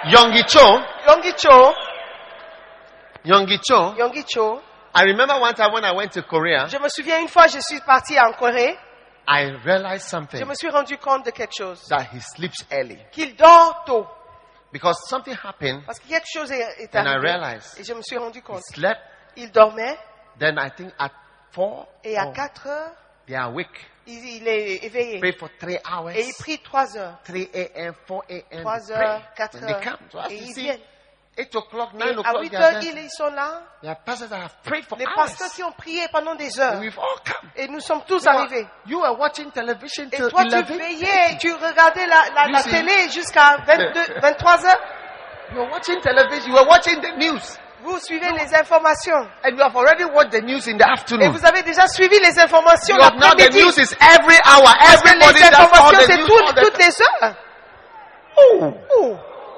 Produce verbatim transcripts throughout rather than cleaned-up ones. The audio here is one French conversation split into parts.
Yonggi Cho. Yonggi Cho. Yonggi Cho. Yonggi Cho. I remember one time when I went to Korea, Je me souviens une fois, je suis parti en Corée. I realized Je something, me suis rendu compte de quelque chose. that he sleeps early. Qu'il dort tôt. Because something happened, Parce que quelque chose est, est and I arrivé. realized Et je me suis rendu he compte. slept. Il dormait. Then I think at four, Et à oh, quatre heures, they are awake. il, il est éveillé. Pray for three hours. Et il prie trois heures. three a.m., four a.m. Trois they heures, pray. quatre And they heures. come. So as Et you ils see, viennent. eight o'clock, Et nine à o'clock, huit they are heures, there. ils sont là. There are pastors that have prayed for Les hours. pasteurs qui ont prié pendant des heures. And we've all come. Et nous sommes tous You are, arrivés. you are watching television Et till toi, tu eleven. veillais, tu regardais la, la, You la see? télé jusqu'à vingt-deux, vingt-trois heures. You are watching television. You are watching the news. Vous suivez les informations. And you have already watched the news in the Et afternoon. vous avez déjà suivi les informations Because now the l'après-midi. news is every hour. Parce que Everybody les does all informations, the c'est news tout- all the toutes time. les heures. Oh, Oh.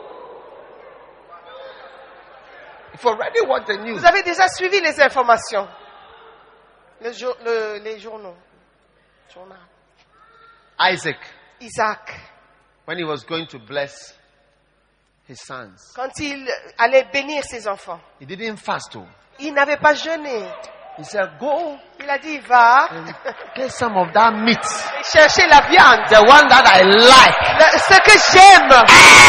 you've already watched the news. Vous avez déjà suivi les informations. Le jour- le- les journaux. Journal. Isaac, Isaac, when he was going to bless his sons, quand il allait bénir ses enfants, he didn't fast. Too. il n'avait pas jeûné. He said, go Il a dit, va and get some of that meat. chercher la viande. The one that I like. Le- ce que j'aime.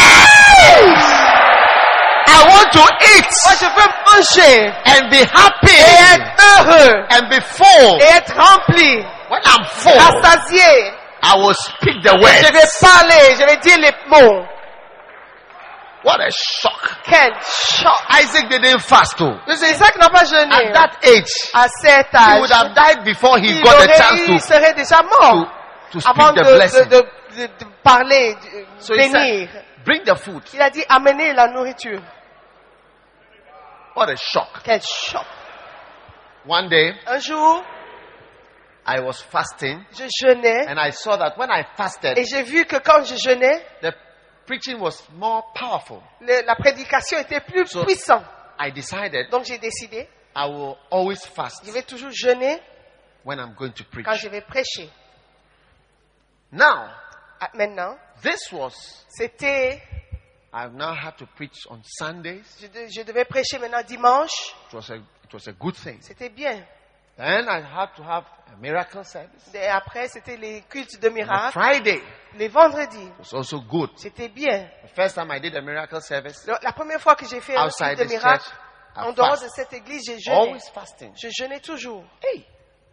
I want to eat Moi, je veux manger and be happy et être heureux and be full. et être rempli, When I'm full, rassasié. I will speak the Je words. vais parler, je vais dire les mots. What a shock. Quel choc. Isaac didn't fast too. Isaac n'a pas jeûné. At that age, À cet he âge, would have died before he il, got the aurait, chance il to, serait déjà mort to, to avant speak de, the blessing. de, de, de, de parler, de So he bénir. said, bring the food. Il a dit, amenez la nourriture. What a shock. Quel choc. One day, Un jour, I was fasting je jeûnais and I saw that when I fasted, et j'ai vu que quand je jeûnais, the preaching was more powerful. le- la prédication était plus So- puissante. I decided Donc j'ai décidé, I will always fast je vais toujours jeûner when I'm going to preach. quand je vais prêcher. Now, Ah, Maintenant, this was, c'était, I've now had to preach on Sundays. je, de- je devais prêcher maintenant dimanche. It was a, it was a good thing. C'était bien. Then I had to have a miracle service. Et après, c'était les cultes de On miracles. Friday Les vendredis, was also good. c'était bien. The first time I did a miracle service Le- La première fois que j'ai fait un outside culte de this church, miracles, I en dehors de fast. cette église, j'ai jeûné. Always fasting. Je jeûnais toujours. Hey.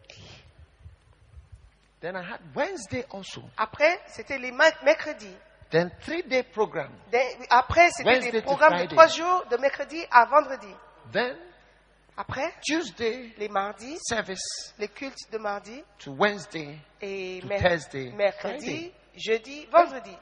Then I had Wednesday also. Après, c'était les ma- mercredis. Then three day program. Des- Après, c'était Wednesday des to programmes de Friday. trois jours, de mercredi à vendredi. Then Après, Tuesday les mardis, service les cultes de mardi to Wednesday et to mer- Thursday, mercredi, Friday. jeudi, vendredi.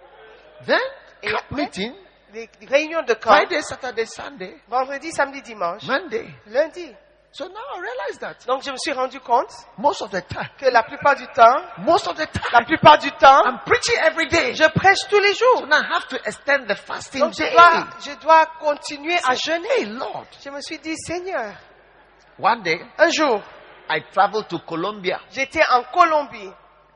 Then Et camp après? meeting Les réunions de camp, Friday, Saturday, Sunday, vendredi, samedi, dimanche, Monday. lundi. So now I realize that Donc, je me suis rendu compte most of the time, que la plupart du temps, most of the la time, plupart du temps, I'm preaching every day. je prêche tous les So jours. now I have to extend the fasting Donc, je daily. dois, je dois continuer à jeûner. Hey Lord. Je me suis dit, Seigneur, One day un jour, I traveled to Colombia j'étais en Colombie.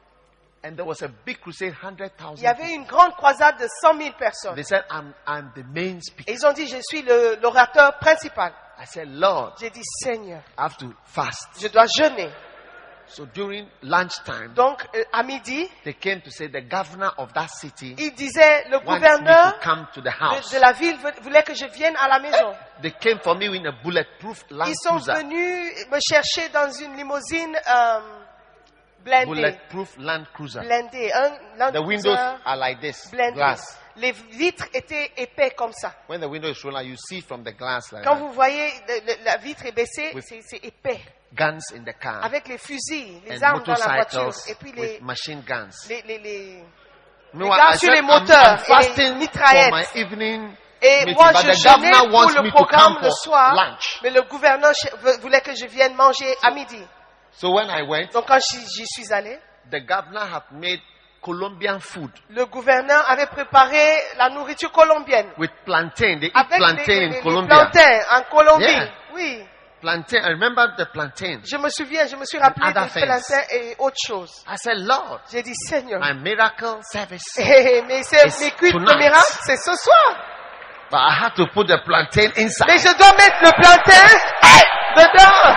and there was a big crusade, hundred Il y thousand. avait une grande croisade de cent mille personnes. They said I'm I'm the main speaker. Et ils ont dit, je suis le- l'orateur principal. I said, Lord, J'ai dit, Seigneur, I have to fast. je dois jeûner. So during lunchtime, Donc, euh, à midi, they came to say the governor of that city il disait, le wants me gouverneur to come to the de, house. de la ville vou- voulait que je vienne à la maison. They came for me in a bulletproof Land Ils sont Cruiser. venus me chercher dans une limousine euh, blindée. Bulletproof Land Cruiser. Blindée. Un Land The windows Cruiser are like this, blindé. glass. Les vitres étaient épais comme ça. When the window is rolled, you see from the glass like Quand that. vous voyez le- le- la vitre est baissée, With- c'est c'est épais. Guns in the car Avec les fusils, les and armes dans la voiture. motorcycles Et puis with les, machine guns. les, les, les- Meanwhile, gars I sur said, les I'm, moteurs I'm et fasting les for mitraillettes. my evening Et meeting, moi, but je the jeûnais governor pour wants le me to programme come le for soir, lunch. mais le gouverneur ch- vou- voulait que je vienne manger à midi. So when I went, Donc quand j'y j'y suis allé, the governor had made Colombian food le gouverneur avait préparé la nourriture colombienne. with plantain. They eat Avec plantain les, les- in les Colombia. plantains en Colombie. Yeah. Oui. Plantain. I remember the plantain. Je me souviens, je me suis rappelé And other des things. plantains et autre chose. I said, Lord, J'ai dit, Seigneur, my miracle service. eh, mais c'est It's mes cultes de tonight. miracle, c'est ce soir. But I had to put the plantain inside. Mais je dois mettre le plantain dedans.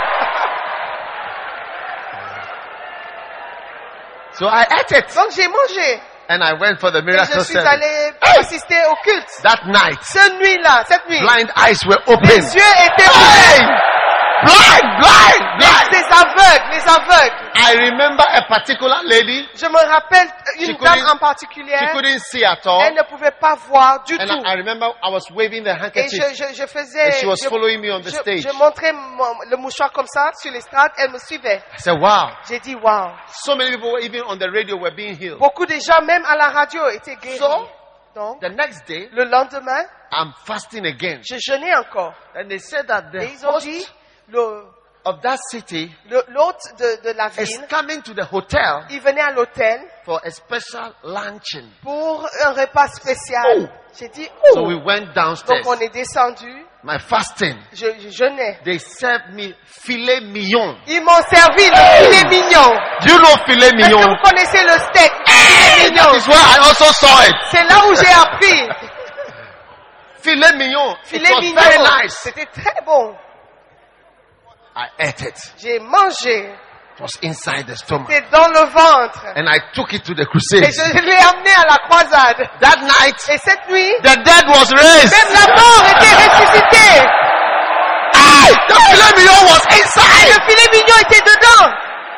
So I ate it. Donc j'ai mangé. And I went for the Et miracle je suis service. allé assister au culte. That night, Cette nuit-là, cette nuit, blind eyes were open. les yeux étaient Hey! ouverts. Blind, blind, blind. Les aveugles, les aveugles. I remember a particular lady. Je me rappelle She une couldn't- dame en She particulier. couldn't see at all. Elle ne pouvait pas voir du And tout. I, I remember I was waving the Et handkerchief. je, je, je faisais, And she was je, following me on the je- stage. je montrais mon- le mouchoir comme ça sur l'estrade, elle me suivait. I said, wow. J'ai dit, wow. So many people, even on the radio, were being healed. Beaucoup de gens, même à la radio, étaient guéris. So, Donc, the next day, le lendemain, I'm fasting again. je jeûnais encore. And they said that the Et ils ont dit, host le, of that city le- l'hôte de, de la is ville, coming to the hotel il venait à l'hôtel for a special luncheon. pour un repas spécial. Oh. J'ai dit, So oh. we went Donc downstairs. on est descendu, My fasting. je, je jeûnais. They served me filet mignon. Ils m'ont servi le filet mignon. Do you know filet Est-ce que mignon? vous connaissez le steak? Hey, Filet that mignon. is where I also saw it. C'est là où j'ai appris. Filet mignon. It Filet was mignon. very nice. C'était très bon. I ate it. J'ai mangé. It was inside the stomach. C'était dans le ventre. And I took it to the Et crusade. je l'ai amené à la croisade. That night, Et cette nuit, the dead was raised. même la mort était ressuscitée. Hey, the filet mignon was Et inside. le filet mignon était dedans.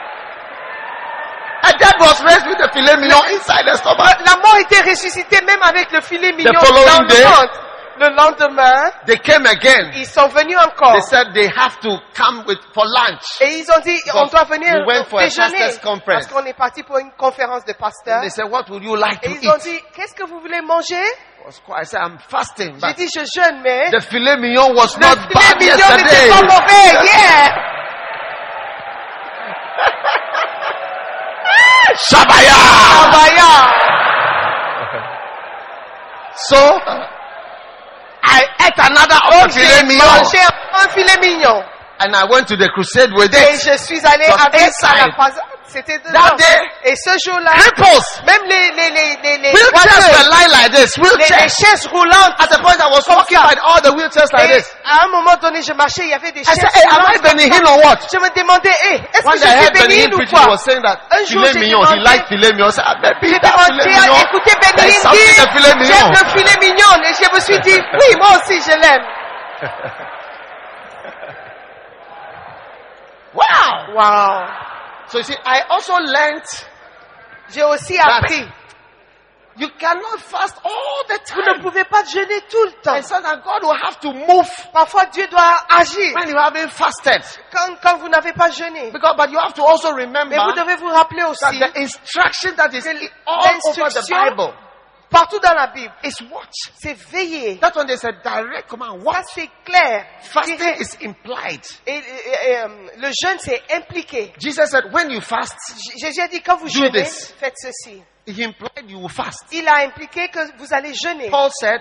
A dead was raised with the filet mignon inside the stomach. La mort était ressuscitée même avec le filet mignon following dans le day, ventre. Le lendemain, They came again. ils sont venus encore. They said they have to come with for lunch. Et ils ont dit, on doit venir we went for a déjeuner. pastors' conference. Parce qu'on est parti pour une conférence de pasteurs. They said, what would you like to Et ils ont eat? dit, qu'est-ce que vous voulez manger? I was quiet. I said, I'm fasting. J'ai But dit, je jeûne, mais the filet mignon was le not filet bad mignon yesterday. n'était pas mauvais. Yeah! Shabaya! Abaya! So, I ate another of the filet J'ai mignon. mangé un filet mignon. And I went to the crusade with Et it. je suis allé Because avec à la inside, croisade. C'était dedans. that day, Et ce jour-là, Cripples. même les, les, les, les, les, Wheelchairs boiteux, were lying like this. les, les Wheelchairs. chaises roulantes. At the point I was walking by all the wheelchairs like Et this. à un moment donné, je marchais, il y avait des I chaises said, hey, am I roulantes comme Benny ça. Hill or what? Je me demandais, hey, est-ce One que day I je suis heard Benny Benny Hill Hill ou preaching, he quoi? was saying that Un jour, filet j'ai mignon, he demandé- liked filet mignon. I said, maybe J'ai that filet demandé à mignon. écouter Benny There's Hill something dire, the filet mignon. j'aime le filet mignon. Et je me suis dit, oui, moi aussi, je l'aime. Wow. Wow. So you see, I also learned J'ai aussi that appris. you cannot fast all the Vous ne time. pouvez pas jeûner tout le temps. And so that God will have to move Parfois, Dieu doit agir when you haven't fasted. quand, quand vous n'avez pas jeûné. Because, but you have to also remember Mais vous devez vous rappeler that aussi, the instruction that is all over the l'instruction Bible partout dans la Bible, is watch. c'est veiller. That's when they said direct command. Ça, What? c'est clair. Fasting Direct. is implied. Et, et- et, euh, le jeûne, c'est impliqué. Jesus said, when you fast, J- Jésus a dit, quand vous Do jeûnez, this. faites ceci. he implied you will fast. Il a impliqué que vous allez jeûner. Paul said,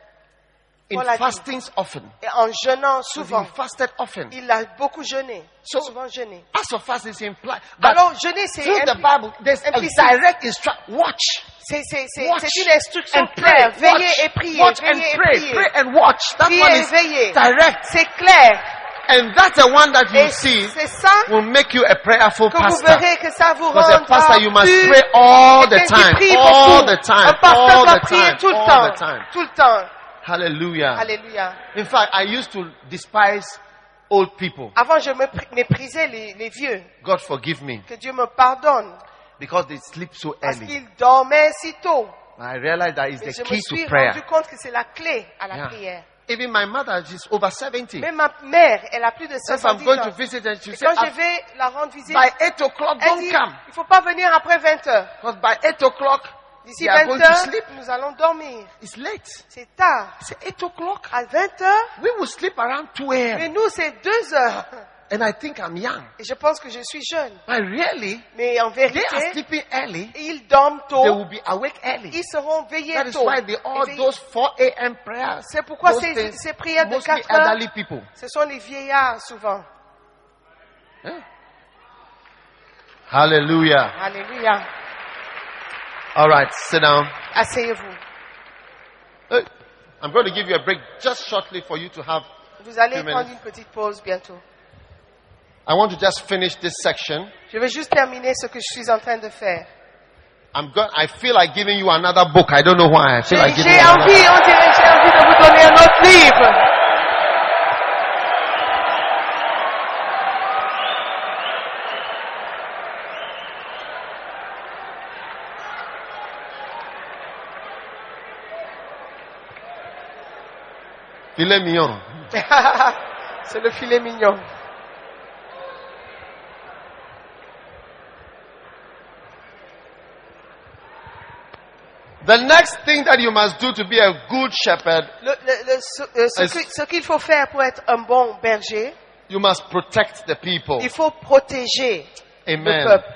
in Paul a dit. fastings often. Et en jeûnant So souvent. he fasted often. Il a beaucoup jeûné. So- souvent jeûné. As of fast is implied. But Alors, jeûner, c'est through the impli- Bible, there's a implicite. direct instruction. Watch. c'est- c'est- c'est- Watch. c'est une instruction And pray. claire. Veillez Watch. et priez. Watch and Veillez et pray. priez. Pray and watch. That Priez one et is veillez. direct. C'est clair. And that's the one that you Et see c'est ça will make you a prayerful que vous pastor. verrez que ça vous Because a rendra pastor, you must plus pray all the quelqu'un qui time. prie All beaucoup. the time. Un pasteur All doit the prier time. tout le All temps. the time. Tout le temps. Hallelujah. Alléluia. In fact, I used to despise old people. Avant, je me pr- méprisais les, les vieux. God forgive me. Que Dieu me pardonne. Because they sleep so Parce early. qu'ils dormaient si tôt. I realized that is Et the je me key suis to prayer. rendu compte que c'est la clé à la Yeah. prière. Even my mother, she's over seventy. Même ma mère, elle a plus de If I'm soixante-dix going to ans. visit her, she Et say, quand je "Ah, vais la rendre visite, by eight o'clock, elle don't dit, come. il faut pas venir après vingt heures. Because by eight o'clock, D'ici they are vingt going to heures, sleep. nous allons dormir. It's late. C'est tard. It's eight o'clock. À vingt heures, We will sleep around two a m. mais nous, c'est deux heures. And I think I'm young. Et je pense que je suis jeune. But really, Mais en they are vérité, sleeping early. ils dorment They tôt. will be awake early. Ils seront veillés That is tôt. why they all Éveillés. those four a m prayers. C'est pourquoi those ces, things, ces prières de mostly quatre heures, elderly people. ce sont les vieillards souvent. Yeah. Hallelujah. Alléluia. All right, sit down. Asseyez-vous. Hey. I'm going to give you a break just shortly for you to have. Vous allez Two prendre minutes. une petite pause bientôt. I want to just finish this section. Je vais juste terminer ce que je suis en train de faire. I'm go- I feel like giving you another book. I don't know why. I feel like J'ai giving j'ai you another. envie, on dirait, j'ai envie de vous donner un autre livre. Filet mignon. C'est le filet mignon. The next thing that you must do to be a good shepherd, Le- le- le- ce euh, ce Est-ce- que- ce qu'il faut faire pour être un bon berger, you must protect the people. il faut protéger le Amen. peuple.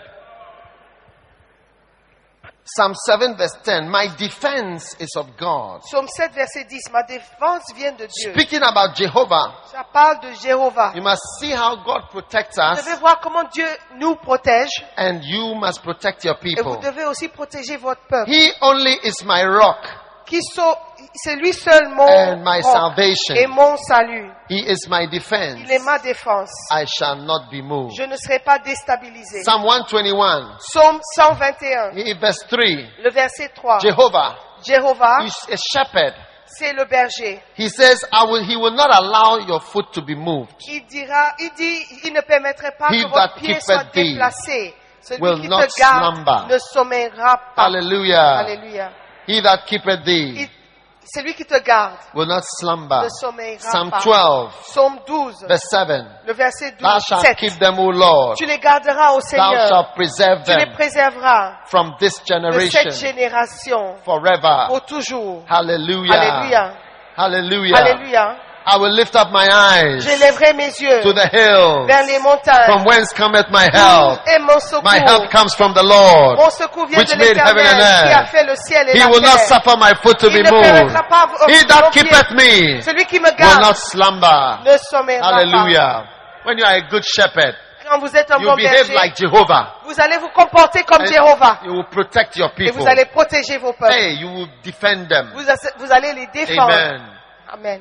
Psalm seven verse ten. My defense is of God. Psaume sept, verset dix. Ma défense vient de Dieu. Speaking about Jehovah, Ça parle de Jéhovah. you must see how God protects Vous us, devez voir comment Dieu nous protège. and you must protect your Et vous people. devez aussi protéger votre peuple. He only is my rock Qui sont, c'est lui seul mon and my roc salvation. et mon salut. He is my defense. Il est ma défense. I shall not be moved. Je ne serai pas déstabilisé. Psalm one twenty-one, Psaume cent vingt et un, he- verse three. le verset trois. Jehovah Jéhovah, is a shepherd. c'est le berger. He says, I will, he will not allow your foot to be moved. Il dira, il dit, il ne permettrait pas He que that votre pied keepeth soit thee déplacé. Celui will qui not te garde slumber. ne sommeillera pas. Hallelujah. Alléluia. He that keepeth thee Il- Celui qui te garde will not slumber. ne sommeillera Psalm pas. twelve, Psaume douze, verse seven. le verset Thou douze, shalt sept. keep them, O Lord. Tu les garderas au Thou Seigneur. shalt preserve Tu les them préserveras from this de generation cette génération forever. pour toujours. Hallelujah. Alléluia. Hallelujah. Alléluia. I will lift up my eyes J'élèverai mes yeux to the hills, vers les montagnes. from whence cometh my help. Et mon secours. My help comes from the Lord. Mon secours vient which de made heaven l'Éternel and qui a earth. fait le ciel et He la will not terre. suffer my foot to be Il ne moved. permettra pas au- He mon that pied. keepeth me Celui qui me will garde not slumber. ne sommeillera pas. Hallelujah. When you are a good shepherd, Quand vous êtes un you bon behave berger, like Jehovah. vous allez vous comporter comme And Jéhovah. you will protect your Et vous people. allez protéger vos peuples. Hey, you will defend them. Vous, ass- vous allez les défendre. Amen. Amen.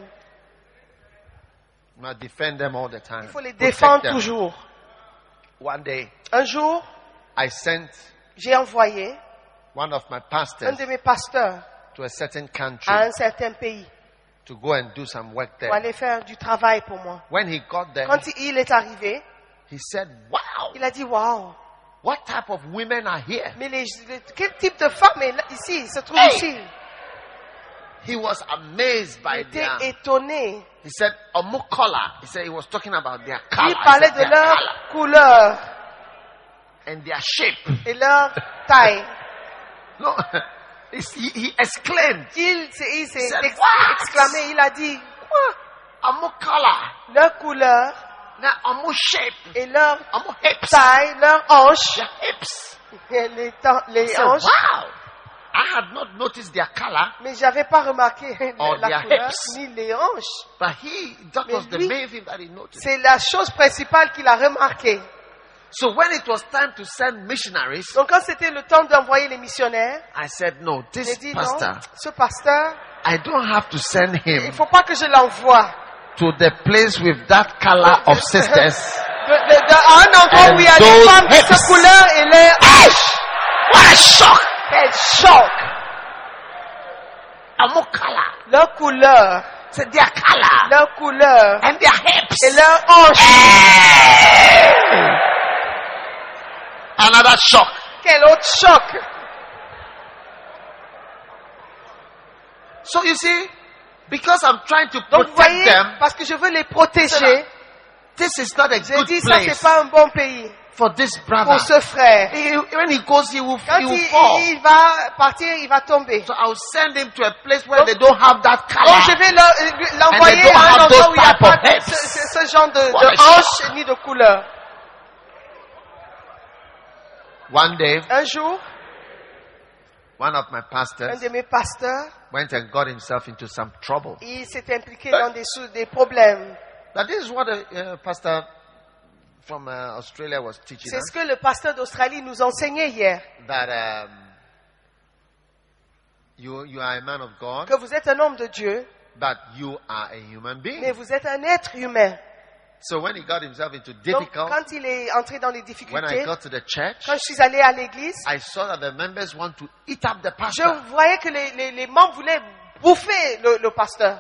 You must defend them all the time. Il faut les Protect défendre them. toujours. One day, Un jour, I sent j'ai envoyé one of my un pastors de mes pasteurs to a certain country à un certain pays to go and do some work pour there. aller faire du travail pour moi. When he got there, Quand il est arrivé, he said, wow, il a dit waouh, what type of women are here? mais les, les- quel type de femme est là, ici, se trouve Hey! ici? He was amazed Il by était their, étonné. he said, omukola. He said he was talking about their color. Il I parlait said, de their leur color couleur and their shape. et leur taille. No, It's- he, he exclaimed, Il s'est il s'est said, ex- "What?" exclamé, il a dit quoi? omukola, Leur couleur now omu shape, et leur omu hips, taille, leurs hanches, their hips. et les, temps- les He said, hanches. wow, I had not noticed their color, Mais j'avais pas remarqué Or la their couleur hips. ni les hanches. but he, that Mais was the lui- main thing that he noticed. C'est la chose principale qu'il a remarqué. So when it was time to send missionaries, Donc quand c'était le temps d'envoyer les missionnaires, I said, no, j'ai this dit pastor, non, ce pasteur, I don't have to send il him faut pas que je l'envoie to the place with that color of sisters. de, de, de- à un endroit où il y a des those femmes de hips. cette couleur et les hanches. What a shock! Quel choc! Amu color. Leur couleur, C'est their color leur couleur and their hips. et leurs hanches. Another shock. Quel autre choc! So you see, because I'm trying to Donc vous protect voyez, them, parce que je veux les protéger, this is not a j'ai good dit ça c'est place pas un bon pays for this brother. pour ce frère. He- when he goes, he will, Quand he will il, fall. il- il va partir, il va tomber. So I'll send him to a place where Donc- they don't have that color. Donc je vais le- l'envoyer And they don't à un have endroit those où il n'y a type pas of de, hips. ce, ce- ce genre de, What de a shock. hanches ni de couleur. One day, Un jour, one of my un pastors de mes pasteurs, went and got himself into some trouble. il s'est impliqué dans des, sou- des problèmes. Now this is what a uh, pastor from uh, Australia was teaching C'est us. ce que le pasteur d'Australie nous enseignait hier. That um, You, you are a man of God, que vous êtes un homme de Dieu, but you are a human being. mais vous êtes un être humain. So when he got himself into Donc, difficult, quand il est entré dans les when I difficultés, got to the church, quand je suis allé à l'église, I saw that the members want to eat up the je pastor. voyais que les, les, les membres voulaient bouffer le, le pasteur.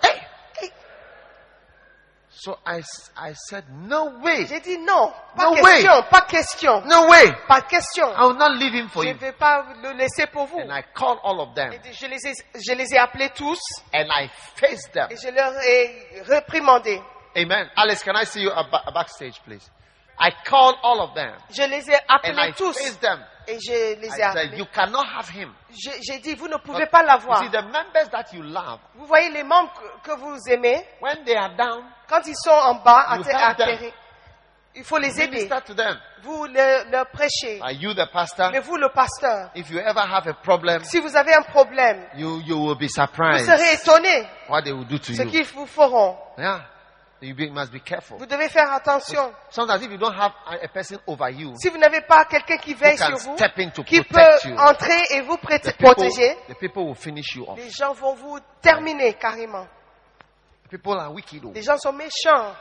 So I, s- I said, no way, J'ai dit non, pas No question, pas question, no way. pas question. I will not leave him for Je ne you. vais pas le laisser pour vous. And I called all of them Et je les ai, je les ai appelés tous and I faced them. et je leur ai réprimandé. Amen. Alice, can I see you a ba- backstage, please? I called all of them Je les ai and appelés I tous faced them. et je les I ai said, appelés. you cannot have him. Je- J'ai dit, vous ne pouvez pas l'avoir. You see, the members that you love, Vous voyez les membres que, que vous aimez, when they are down, quand ils sont en bas, You atter- help them. atterrés, il faut les aider. minister to them. Vous le- leur prêchez. Are you the pastor? Mais vous, le pasteur, If you ever have a problem, si vous avez un problème, you, you will be vous surprised serez étonné what they will do to ce you. qu'ils vous feront. Yeah. You be, must be careful. Vous devez faire attention. Sometimes if you don't have a, a person over you Si vous n'avez pas quelqu'un qui who veille can sur vous, step in to qui peut protect you, entrer et vous pré- the people, protéger, the people will finish you off. les gens vont vous terminer carrément. People are wicked. oh. Les gens sont méchants.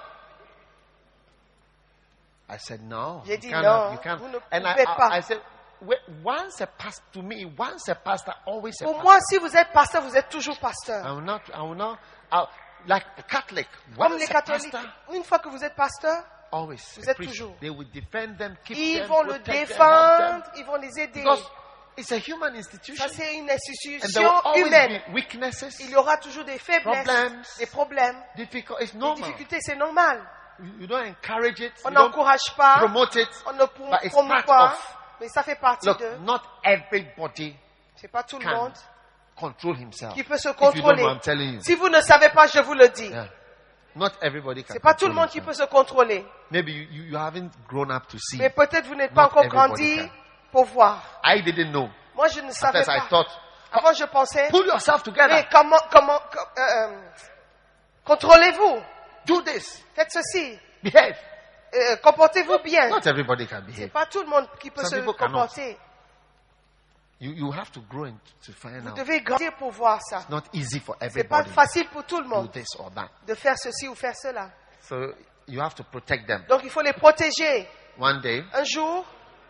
I said, no. J'ai you dit, can't non, have- you can't. vous ne And I, pouvez I, pas. I said, wait, once a pastor, to me, once a pastor, always a Pour pastor. moi, si vous êtes pasteur, vous êtes toujours pasteur. I will not, I will not, I'll, like a Catholic, Comme once les a catholiques, pastor, une fois que vous êtes pasteur, always Vous a êtes priest. toujours. They will defend them, keep ils them, vont le protect them, help défendre, them. ils vont les aider. Because it's a human institution. Ça, c'est une And there institution will always humaine. be weaknesses, Il y aura toujours des faiblesses, Problems. des problèmes, difficult. It's des normal. difficultés, c'est normal. You, you don't encourage it. On You don't n'encourage pas, promote it. on ne prom- But it's promeut part pas, of. mais ça fait partie Look, de. not everybody C'est pas tout le can monde control himself. qui peut se If you don't contrôler. know, I'm telling you. Si vous ne savez pas, je vous le dis. Yeah. Not everybody can C'est pas tout le control monde qui peut himself. se contrôler. Maybe you, you, you haven't grown up to see. Mais peut-être vous n'êtes pas Not encore everybody grandi can. pour voir. I didn't know. Moi, je ne At savais first I pas. thought, Avant, je pensais, pull yourself together. mais comment, comment, co- euh, euh, contrôlez-vous, Do this. faites ceci, Behave. euh, comportez-vous bien. Not everybody can C'est behave. pas tout le monde qui peut Some se people cannot. comporter. You, you have to grow in, to find Vous out. devez grandir pour voir ça. It's not easy for C'est pas everybody facile pour tout le to monde do this or that. de faire ceci ou faire cela. So you have to protect them. Donc, il faut les protéger. One day, Un jour,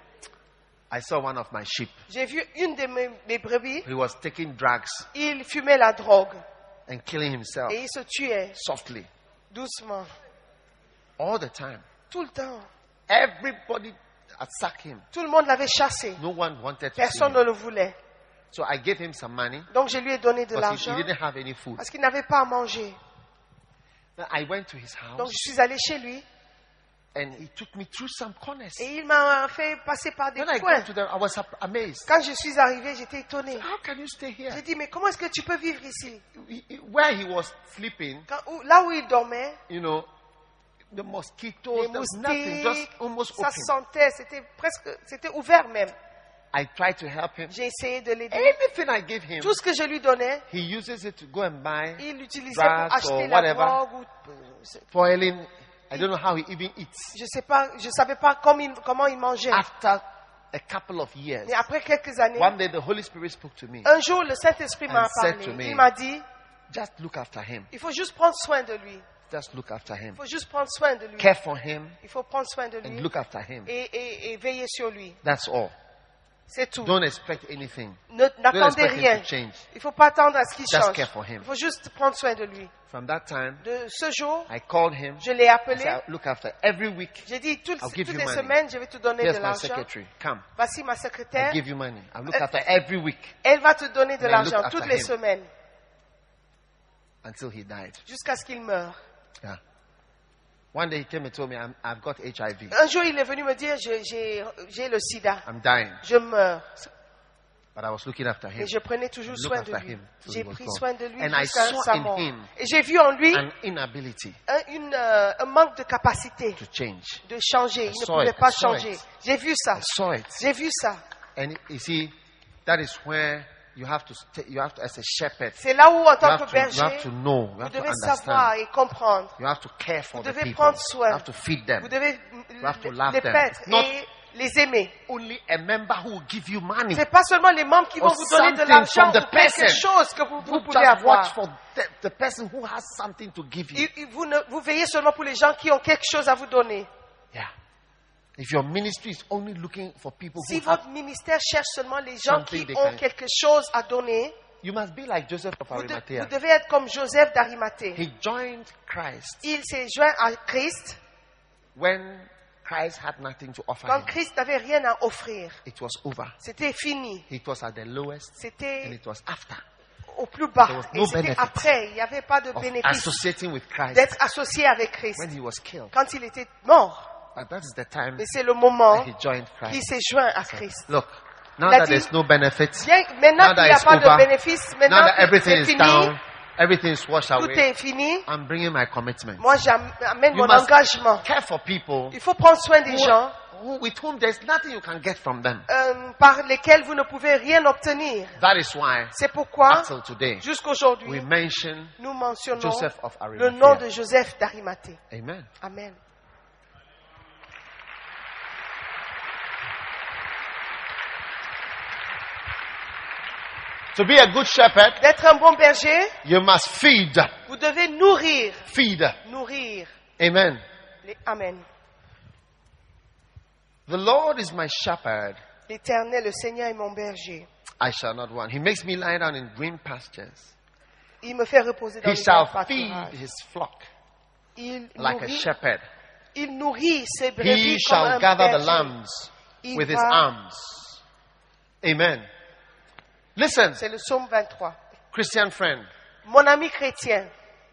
I saw one of my sheep. j'ai vu une de mes, mes brebis, He was taking drugs il fumait la drogue and killing himself et il se tuait softly doucement, all the time. tout le temps. Everybody attacked him. Tout le monde l'avait chassé. No one wanted to see Personne him. ne le voulait. So I gave him some money Donc, je lui ai donné de because he, l'argent he didn't have any food. parce qu'il n'avait pas à manger. Then I went to his Donc, house je suis allé chez lui and he took me through some corners. et il m'a fait passer par des When I coins. got to them, I was up- amazed. Quand je suis arrivé, j'étais étonné. How can you stay here? J'ai dit, mais comment est-ce que tu peux vivre ici? He- he- Where he was sleeping, Quand- où- Là où il dormait, you know, the mosquitoes, les there was nothing, just moustiques, almost ça open. sentait, c'était presque, c'était ouvert même. I tried to help him. J'ai essayé de l'aider. Anything I give him, Tout ce que je lui donnais, he uses it to go and buy il l'utilisait pour drugs acheter or la whatever. drogue. Ou, spoiling. I don't know how he even eats. je sais pas, je savais pas comment il, comment il mangeait. After a couple of years, Mais après quelques années, one day the Holy Spirit spoke to me. un jour, le Saint-Esprit m'a And said parlé. to me, Il m'a dit, Just look after him. il faut juste prendre soin de lui. Just look after him. Il faut juste prendre soin de lui. Care for him Il faut prendre soin de and lui look after him. et, et, et veiller sur lui. That's all. C'est tout. Don't expect anything. Ne- Don't N'attendez expect him rien. to change. Il ne faut pas attendre à ce qu'il Just change. care for him. Il faut juste prendre soin de lui. From that time, De ce jour, I called him. je l'ai I appelé. said, look after every week. J'ai dit, toutes, I'll give toutes you les money. semaines, je vais te donner Here's de my l'argent. secretary. Come. Voici ma I'll secrétaire. give you money. I'll look Euh, after every week Elle va te donner de And I l'argent looked toutes after les him. semaines until he died. jusqu'à ce qu'il meure. Yeah. One day he came and told me, I'm, I've got H I V. Un jour, il est venu me dire, je- j'ai j'ai le sida. I'm dying. Je meurs. But I was looking after him. Et je prenais toujours Look soin de after lui. him till J'ai he was pris gone. soin de lui And I jusqu'à saw sa in mort. him Et j'ai vu en lui an inability un, une, euh, un manque de capacité to change. de changer. Il ne saw pouvait it, pas I saw changer. it. J'ai vu ça. I saw it. J'ai vu ça. And you see, that is where you have to, stay, you have to, as a shepherd, C'est là où, en you tant have, que to, you berger, have to know, you vous have to devez savoir understand, et comprendre. you have to care for Vous the devez people, prendre soin. you have to feed them. Vous devez have to les love les them. paître Not- et les aimer. only a member who will give you money. C'est pas seulement les membres qui vont Or vous donner de something l'argent from the ou quelque person. chose que vous, vous You pouvez just watch avoir. for the, the person who has something to give you. Et- et Vous, ne, vous veillez seulement pour les gens qui ont quelque chose à vous donner. Yeah. If your ministry is only looking for people Si who have, votre ministère cherche seulement les gens something qui they ont can- quelque chose à donner, you must be like Joseph of vous, de- Arimathea. vous devez être comme Joseph d'Arimathée. He joined Christ Il s'est joint à Christ when Christ had nothing to offer quand him. Christ n'avait rien à offrir. It was over. C'était fini. It was at the lowest and C'était it was after au plus bas. There was Et no c'était benefit après. Il n'y avait pas de of bénéfice associating with Christ d'être associé avec Christ. when he was killed. Quand il était mort. But that is the time Mais c'est le moment that he joined qu'il Christ. s'est joint à Christ. Look, now Il a that dit- there's no benefits, Bien, maintenant now qu'il that n'y a it's pas de over, bénéfice, now maintenant that que everything c'est is fini, down, everything is washed tout away, est fini, I'm bringing my commitment. moi j'amène You mon must engagement. care for people Il faut prendre soin des who, gens who, with whom there's nothing you can get from them. euh, par lesquels vous ne pouvez rien obtenir. That is why, C'est pourquoi, until today, we jusqu'aujourd'hui, mention nous mentionnons Joseph of le nom Arimathea. de Joseph d'Arimathée. Amen. Amen. To be a good shepherd, D'être un bon berger, you must feed. vous devez nourrir. Feed. Nourrir. Amen. Les- Amen. The Lord is my shepherd. L'Éternel, le Seigneur est mon berger. I shall not want. He makes me lie down in green pastures. Il me fait reposer dans He les shall verts feed pâturages. his flock Il like a nourrit, shepherd. il nourrit ses He brebis comme shall un gather the berger. lambs Il with his va- arms. Amen. Listen, C'est le psaume vingt-trois. Christian friend. Mon ami chrétien,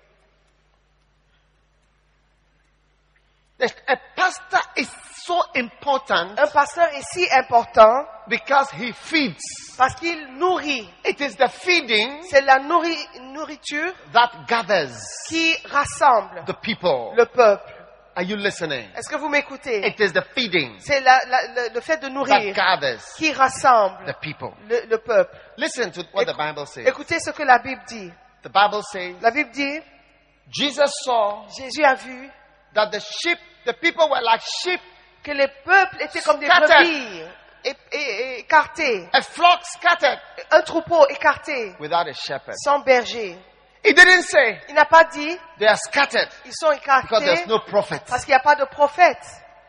that A pastor is so important un pasteur est si important because he feeds. parce qu'il nourrit. It is the feeding C'est la nourri- nourriture that gathers qui rassemble the people. le peuple. Are you listening? Est-ce que vous m'écoutez? It is the feeding C'est la- la- le, le fait de that nourrir gathers qui rassemble the people. le, le peuple. Listen to what the Bible says. Écoutez ce que la Bible dit. The Bible says La Bible dit, Jesus saw Jésus a vu that the sheep, the people were like sheep, que les peuples étaient comme des Scattered. brebis é- é- é- écartés. a flock scattered Un troupeau écarté, without a shepherd. sans berger. He didn't say Il n'a pas dit, they are scattered ils sont because écartés there's no prophet. parce qu'il n'y a pas de prophète.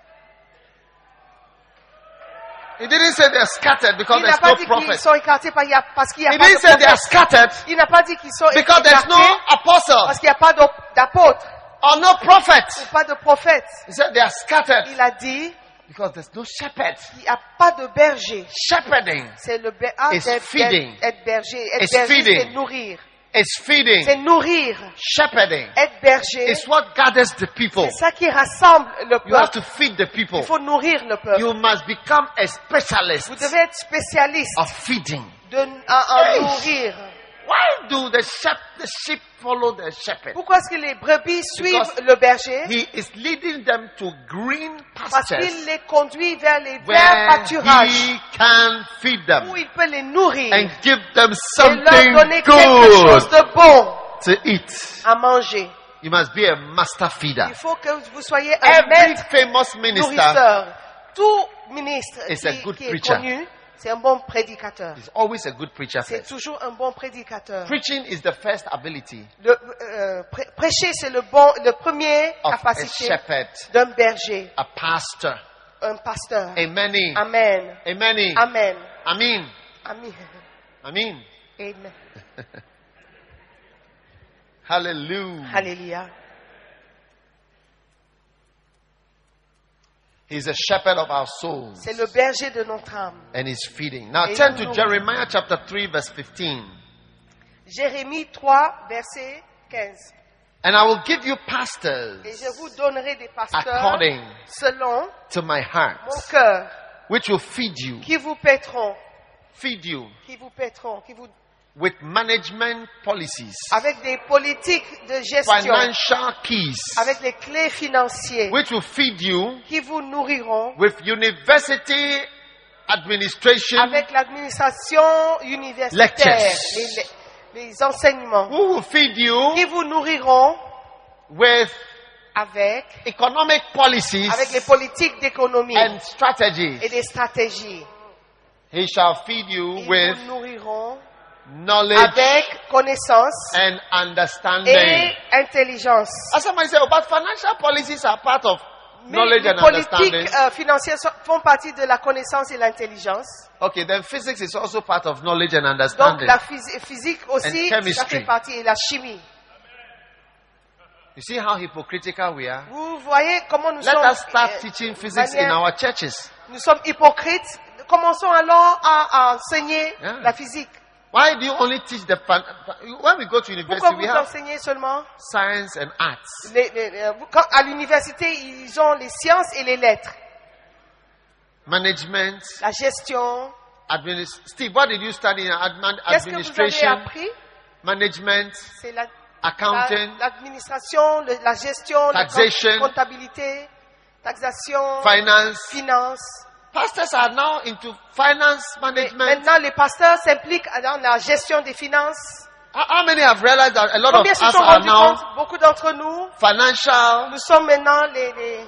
He didn't say they are scattered because Il n'a there's pas no dit qu'ils prophet. sont écartés parce qu'il y a- parce qu'il n'y a He pas de didn't say they are prophète. scattered Il n'a pas dit qu'ils sont because there's no écartés apostle parce qu'il n'y a pas d'ap- d'apôtre or no prophet. ou pas de prophète. He said they are scattered Il a dit, because there's no shepherd. il n'y a pas de berger. Shepherding C'est le ber- ah, It's d'être- feeding. d'être être berger. Être It's berger, feeding. c'est nourrir. is feeding. C'est nourrir. Shepherding Être berger, is what gathers the people. c'est ça qui rassemble le You have peuple. to feed the people. Il faut nourrir le peuple. You must become a specialist Vous devez être spécialiste of feeding. de, en, en Hey. nourrir. Why do the sheep, the sheep follow the shepherd? Pourquoi est-ce que les brebis suivent Because le berger? He is leading them to green Parce pastures qu'il les conduit vers les verts where pâturages he can feed où them il peut les nourrir and give them et leur something donner quelque chose good de bon to eat. à manger. You must be a master feeder. Il faut que vous soyez un Every maître famous minister nourrisseur. Tout ministre is a qui, good qui est preacher. connu, c'est un bon prédicateur. is always a good preacher C'est first. toujours un bon prédicateur. Preaching is the first ability Le, euh, prê- prêcher, c'est le bon, le premier of a capacité shepherd, d'un berger, a pastor. un pasteur. Amen. Amen. Amen. Amen. Amen. Amen. Amen. Amen. Hallelujah. Alléluia. He's a shepherd of our souls. C'est le berger de notre âme. And he's feeding. Now Et turn il to nourrit. Jeremiah chapter three, verse fifteen. Jérémie trois, verset quinze. And I will give you pastors Et je vous donnerai des pasteurs according selon to my heart, mon cœur, which will feed you, qui vous paîtront, feed you qui vous paîtront, qui vous, with management policies, avec des politiques de gestion, financial keys, avec les clés financières, which will feed you qui vous nourriront, with university administration, avec l'administration universitaire, Lectures. les, les enseignements, who will feed you qui vous nourriront with avec, economic policies avec les politiques d'économie and strategies. et des stratégies. He shall feed you Ils with vous nourriront knowledge avec connaissance and understanding. et intelligence. As somebody say, oh, but financial policies are part of Mais knowledge les and understanding. politiques euh, financières sont- font partie de la connaissance et l'intelligence. Okay, then physics is also part of knowledge and Donc understanding. la phys- physique aussi, And ça chemistry. fait partie, et la chimie. You see how hypocritical we are? Vous voyez comment nous Let sommes, us start euh, teaching physics in manière- our churches. nous sommes hypocrites. Commençons alors à, à enseigner Yeah. la physique. Why do you only teach the fan- when we go to university? Pourquoi We vous have enseignez seulement science and arts. les- les- les- vous- quand- à l'université, ils ont les sciences et les lettres. Management, La gestion. administ- Steve, what did you study in admin- Qu'est-ce que vous avez administration, appris? management, C'est la, accounting, la- l'administration, le- la gestion, la Taxation. com- comptabilité, taxation, finance? finance. Pastors are now into finance Et management. maintenant, les pasteurs s'impliquent dans la gestion des finances. How how many have realized that a lot of Combien se us sont are rendus now compte? Beaucoup d'entre nous, financial nous sommes maintenant les, les,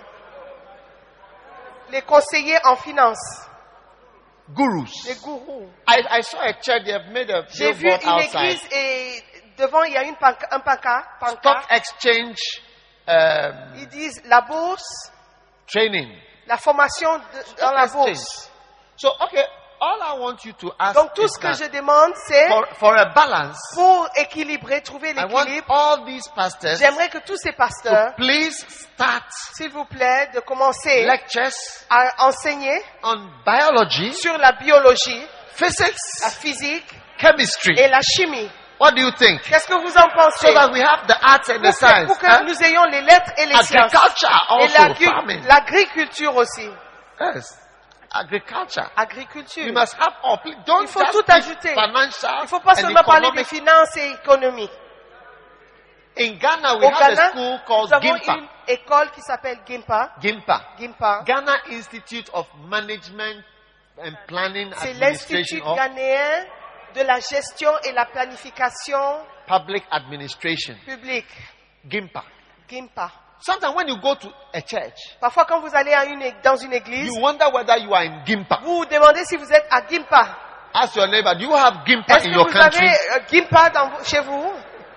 les conseillers en finance, gurus? les gourous. I, I saw a church, they have made a J'ai vu billboard une outside. église et devant il y a une panca- un pancarte. Stock pancarte. exchange um, Ils disent la bourse, training. la formation de- dans la Stock exchange. bourse. So, okay, all I want you to ask Donc tout is ce que that je demande, c'est for, for a balance, pour équilibrer, trouver I want l'équilibre. all these pastors J'aimerais que tous ces to pasteurs, please start s'il vous plaît, de commencer lectures à enseigner on biology, sur la biologie, la physics, physique chemistry. et la chimie. What do you think? Qu'est-ce que vous en pensez? So that we have the arts and the Pour que, science. pour que Huh? nous ayons les lettres et les sciences. Agriculture Et also, l'agri- farming. l'agriculture aussi. Yes. Agriculture. Agriculture. We must have all. Please don't Il faut just tout teach ajouter. financial Il ne faut pas and seulement parler de economic. finances et économie. In Ghana, we Au have a Ghana, school nous called avons GIMPA. une école qui s'appelle GIMPA. GIMPA. GIMPA. Ghana Institute of Management and Planning C'est Administration l'Institut of ghanéen de la gestion et la planification Public Administration. publique. GIMPA. GIMPA. Sometimes when you go to a church, Parfois, quand vous allez à une, dans une église, you wonder whether you are in GIMPA. vous vous demandez si vous êtes à GIMPA. Ask your neighbor, do you have GIMPA Est-ce in que your vous country? avez euh, GIMPA dans, vo- chez vous?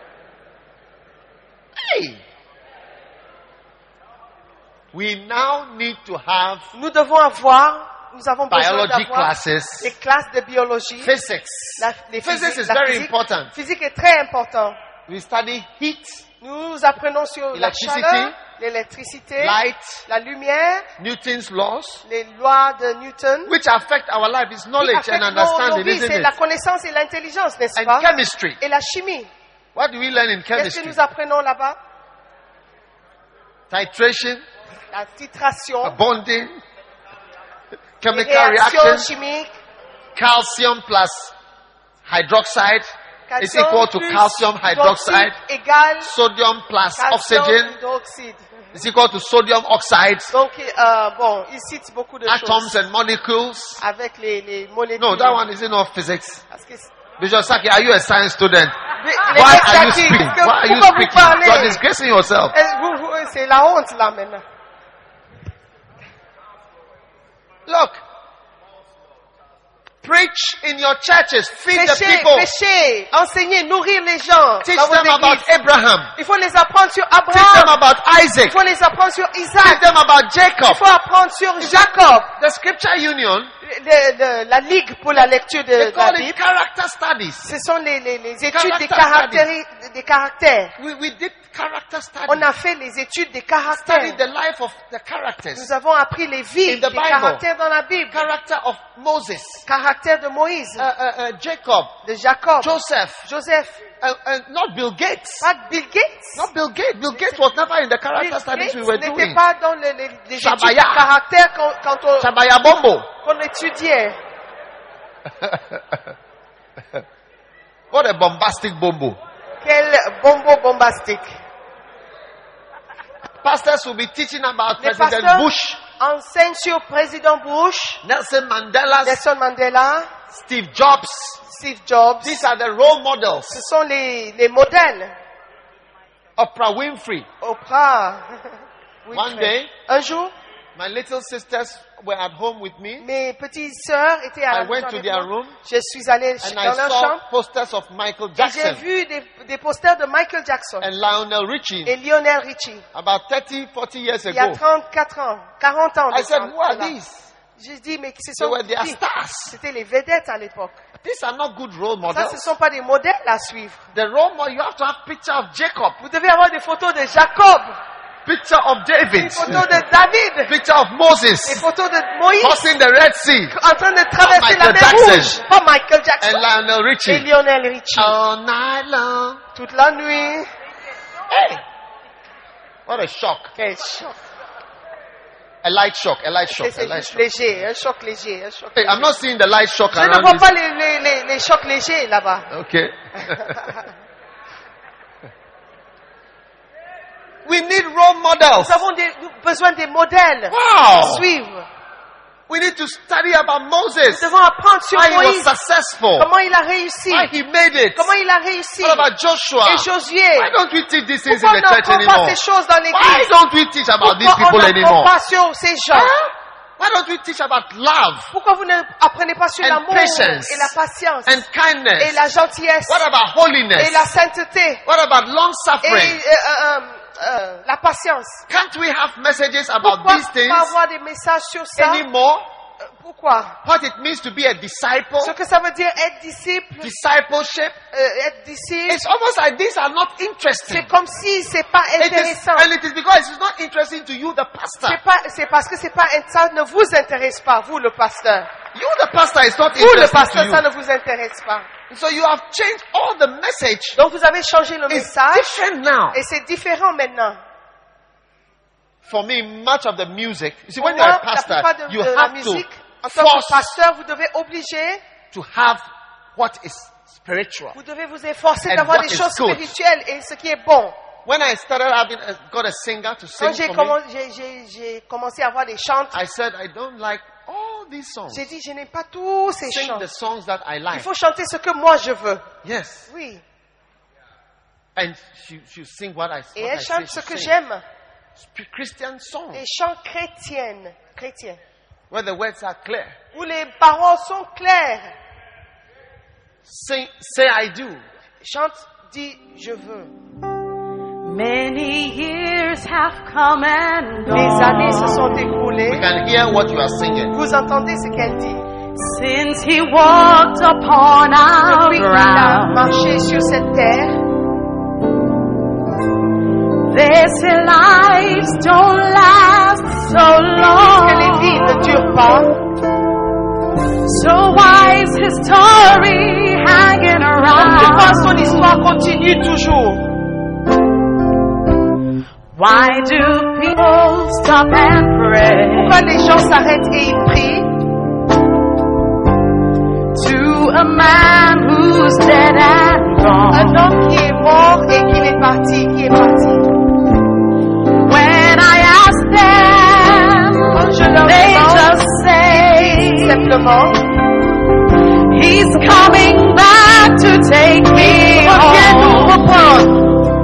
Hey! We now need to have Nous devons avoir, nous avons besoin biology d'avoir classes, des classes de biologie. physics. La, les Physics physiques- is la very physique, important. physique est très important. We study heat, Nous apprenons sur la Electricity, chaleur, l'électricité, light, la lumière, Newton's laws, les lois de Newton. which affect our life. It's qui knowledge affectent and nos- nos understanding, vies. isn't C'est la it? connaissance et l'intelligence, n'est-ce And pas? chemistry. Et la chimie. What do we learn in Qu'est-ce que chemistry? nous apprenons là-bas? Titration, La titration, bonding, les chemical réactions reactions, chimiques, calcium plus hydroxide is calcium equal to plus calcium hydroxide, hydroxyde égale sodium plus calcium oxygen hydroxyde. is equal to sodium oxide, Donc, euh, bon, il cite beaucoup de atoms choses and molecules. avec les, les molécules. No, that one isn't of physics. Parce que Bishop Saki, are you a science student? les Why are you exercices, speaking? que- Why are you pourquoi vous speaking? You are parlez? disgracing yourself. Eh, vous- vous- C'est la honte là maintenant. Look, preach in your churches, feed the Prêchez, people, prêchez, enseignez, nourrir les gens teach dans vos them about églises. Abraham, Il faut les apprendre sur teach them Abraham. about Il Isaac, faut les apprendre sur teach Isaac. them about Il Jacob. faut apprendre sur Jacob. The Scripture Union, Le- le- la Ligue pour la lecture de they la call it Bible, character studies. ce sont les, les, les études des Character caractères. Des caractères. We, we did character studies. On a fait les études des Studied caractères. the life of the characters. Nous avons appris les vies In the des Bible. caractères dans la Bible. Character of Moses, Caractère de Moïse, uh, uh, uh, Jacob, de Jacob, Joseph, Joseph, uh, uh, not Bill Gates. pas Bill Gates. Not Bill Gates. Bill Gates was never in the Bill character studies Gates we were n'était doing. pas dans le- les, les études Shabaya. de caractère quand, quand on, Shabaya Bombo. qu'on étudiait. What a bombastic bombo. Quel bombo bombastique. Pastors will be teaching about Les President pasteurs Bush, enseignent sur président Bush, Nelson Mandela, Nelson Mandela, Steve Jobs. Steve Jobs. These are the role models. Ce sont les, les modèles. Oprah Winfrey. Oprah. Oui, One frère. day, Un jour, my little sisters were at home with me. mes petites sœurs étaient à la I went maison to avec their moi. room Je suis allée and dans I leur saw chambre posters of Michael et j'ai Jackson vu des, des posters de Michael Jackson and Lionel Richie et Lionel Richie. about thirty, forty years Il y a ago. trente-quatre ans, quarante ans. de I said, ça, who are cela. these? J'ai dit, mais ce They sont were their qui? stars. C'était les vedettes à l'époque. These are not good role Ça, ce models. ne sont pas des modèles à suivre. The role model, you have to have picture of Jacob, Vous devez avoir des photos de Jacob, picture of David, des photos de David, picture of des Moses photos de Moïse crossing the Red Sea, en train de traverser la Michael mer Jackson. Rouge. Pas Michael and Jackson Lionel et Richie Lionel Richie. all night long. Toute la nuit. Hey, what a shock! Quel choc. A light shock, a light shock, Et a C'est light juste shock. léger, un choc léger, un choc Hey, I'm léger. not seeing the light shock Je ne around vois this. pas les, les, les, les chocs légers là-bas. Okay. We need role models. Nous avons des- nous- besoin des modèles Wow. à suivre. We need to study about Nous Moses. devons apprendre sur Why he was Moïse, successful. comment il a réussi, Why he made it. comment il a réussi. What about Joshua? Et Josué, Why don't we teach these things pourquoi in on the church n'apprend pas anymore? ces choses dans Why l'église? don't we teach about these Pourquoi on people n'apprend anymore? pas sur ces gens? Huh? Why don't we teach about love Pourquoi vous n'apprenez pas sur And l'amour patience. et la patience and et kindness? la gentillesse What about holiness? et la sainteté What about long et suffering? euh, euh, euh, la patience? Can't we have messages about Pourquoi these things pas avoir des messages sur ça? anymore? Euh, Pourquoi? What it means to be a disciple, Ce que ça veut dire être disciple, discipleship. euh, être disciple, It's almost like these are not interesting. c'est comme si c'est pas It is, intéressant. and it is because it's not interesting to you, the pastor. C'est pas, c'est parce que c'est pas, ça ne vous intéresse pas, vous le pasteur. You, the pastor, is not Vous le interesting pasteur, to ça you. ne vous intéresse pas. So you have changed all the message. Donc vous avez changé le It's message different now. et c'est différent maintenant. For me, much of the music. You see, Pour when you're moi, a la pastor, plupart de, you de la have musique, to en tant que force pasteur, vous devez obliger, to have what is spiritual. vous devez vous efforcer And d'avoir what des is choses good. spirituelles et ce qui est bon. When I started having a, got a singer to sing Quand j'ai for me, commen- j'ai- j'ai- j'ai commencé à avoir des chants, I said I don't like all these songs. j'ai dit je n'aime pas tous ces Sing chants. the songs that I Il like. faut chanter ce que moi je veux. Yes, Oui. and she she sing what I Et what I elle say chante she ce que sing. j'aime. Sp- Christian songs Des chants chrétiennes, chrétiens. where the words are clear. Où les paroles sont claires. Sing, say I do. Chante, dis je veux. Many years have come and Les années se gone sont We écoulées. can hear what you are singing. Vous entendez ce qu'elle dit. since he walked upon our Depuis qu'il a ground. marché sur cette terre, They say lives don't last so que les vies ne long. durent pas. So why is his story hanging Pourquoi son around? histoire continue toujours? Why do people stop and pray Pourquoi les gens s'arrêtent et ils prient to a man who's dead and un gone? homme qui est mort et qu'il est parti, qui est parti? When I ask them, Quand je leur they demande, just say simplement, he's coming back to take me reviens nous home. reprendre.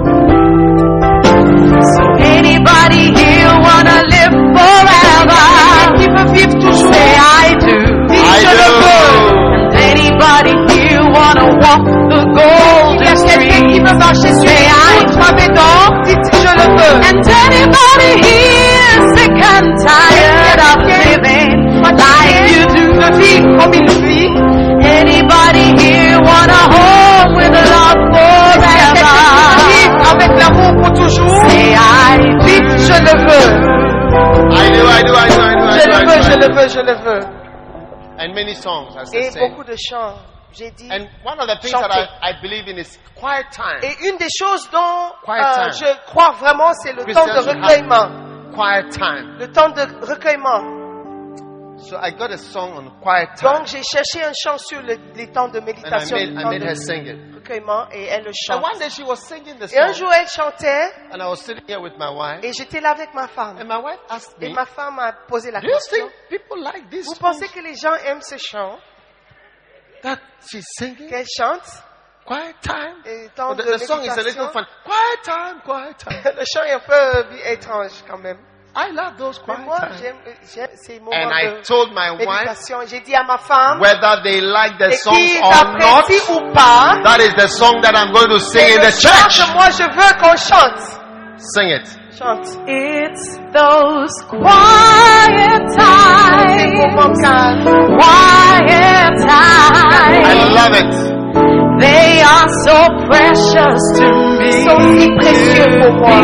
So anybody here wanna live forever? Qui veut vivre toujours? Say I do. Dis I je le veux. do. And anybody here wanna walk the Il y golden a quelqu'un qui street? veut marcher sur Say I les travées d'or? Dites je le veux. And anybody here sick and tired of living like you do? De vivre comme il vit. Anybody here want a home with love Il y a quelqu'un qui veut forever? vivre avec l'amour pour toujours? Say I Dites do. je le veux. I do, I do, I do, I do, I Je do, le I do, veux, I je do. le veux, je le veux. And many songs, as they Et say. beaucoup de chants. J'ai dit. And one of the things that Chanter. I, I believe in is quiet time. Et une des choses dont Quiet euh, time. je crois vraiment, c'est le temps de Christians should have recueillement. Quiet time. Le temps de recueillement. So I got a song on quiet time. Donc j'ai cherché un chant sur le- les temps de And I méditation, made, le I temps made de her sing it. recueillement, et elle le And chante. one day she was singing the Et un song. jour elle chantait, And I was sitting here with my wife. et j'étais là avec ma femme. And my wife asked Et me, ma femme m'a posé la do you question. think people like this Vous song pensez que les gens aiment ce chant that she's singing? qu'elle chante quiet time. Et temps Oh, the, de the song is a little méditation. fun. Quiet time, quiet time. Le chant est un peu étrange quand même. I love those Mais quiet moi, times. j'aime, j'aime ces moments And I de told my wife, méditation. J'ai dit à ma femme, whether they like the et songs qu'ils or not, apprécient ou pas, that is the song that I'm going to sing c'est in le the chant church. que moi je veux qu'on chante. Sing it. Chante. It's those quiet Ces times, moments calmes. quiet I times. love it. They are so precious to me. Ils sont si précieux pour moi.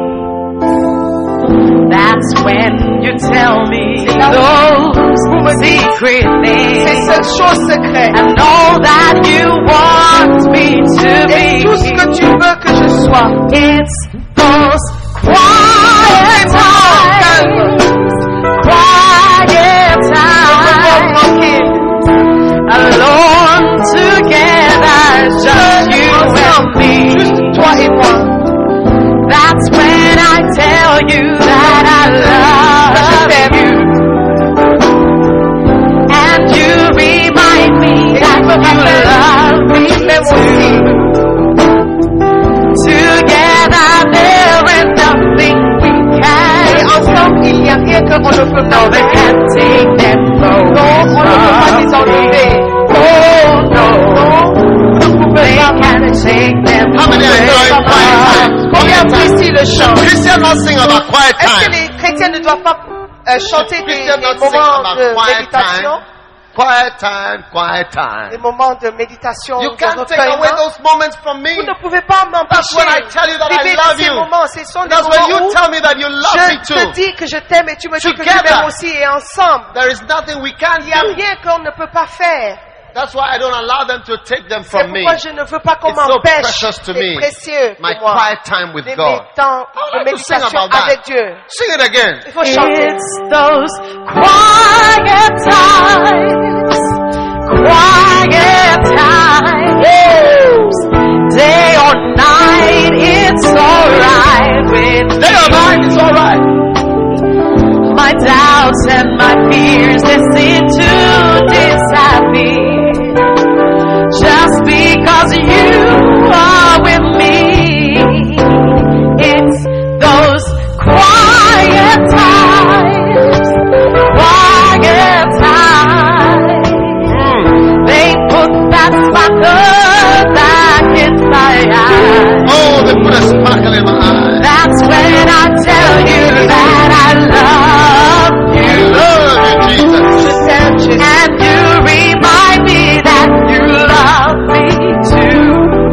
That's when you tell me C'est là où those vous me dites secret ces things. seules choses secrètes. I know that you want me to Et tout ce be. que tu veux que je sois. It's those quiet times, quiet Moments times, tranquilles. alone together, just you and me. Juste toi et moi. That's when I tell you that I love you, and you remind me that you love me too. Together there is nothing we Et can do. ensemble, il n'y a rien qu'on ne peut No, pas they faire. can't take them Non, away on ne peut pas les from me. enlever. Oh no, Non, they can't take them How many away enjoy from quiet me. time? combien apprécient le chant? Christians not sing about quiet Est-ce que time. les chrétiens ne doivent pas euh, chanter des, Christians des not sing moments about de quiet méditation? time. Quiet time, quiet Des time. moments de méditation, You de can't take away recueillement. those moments from me. Vous ne pouvez pas That's when I m'empêcher tell you that I priver de love ces you. moments. Ce sont des That's when moments you où tell me that you love me je te too. dis que je t'aime et tu me dis que je Together. t'aime aussi. Et ensemble, There is nothing we can't il n'y a do. rien qu'on ne peut pas faire. That's why I don't allow them to take them C'est from me. pourquoi je ne veux pas qu'on It's so m'empêche. precious to C'est me. précieux My pour moi. quiet time with Les God. temps I de like to sing méditation about that. avec Dieu. Sing it again. Il faut chanter. It's those quiet times, quiet times, day or night, it's alright with Day or night, it's alright. my doubts and my fears, they seem to disappear. Just because you are with me, it's those quiet times, quiet times. They put that sparkle back in my eyes. Oh, they put a sparkle in my eye. That's when I tell you that I love I you. love you, Jesus. Je t'aime, Jésus. And you remind me that you love me too.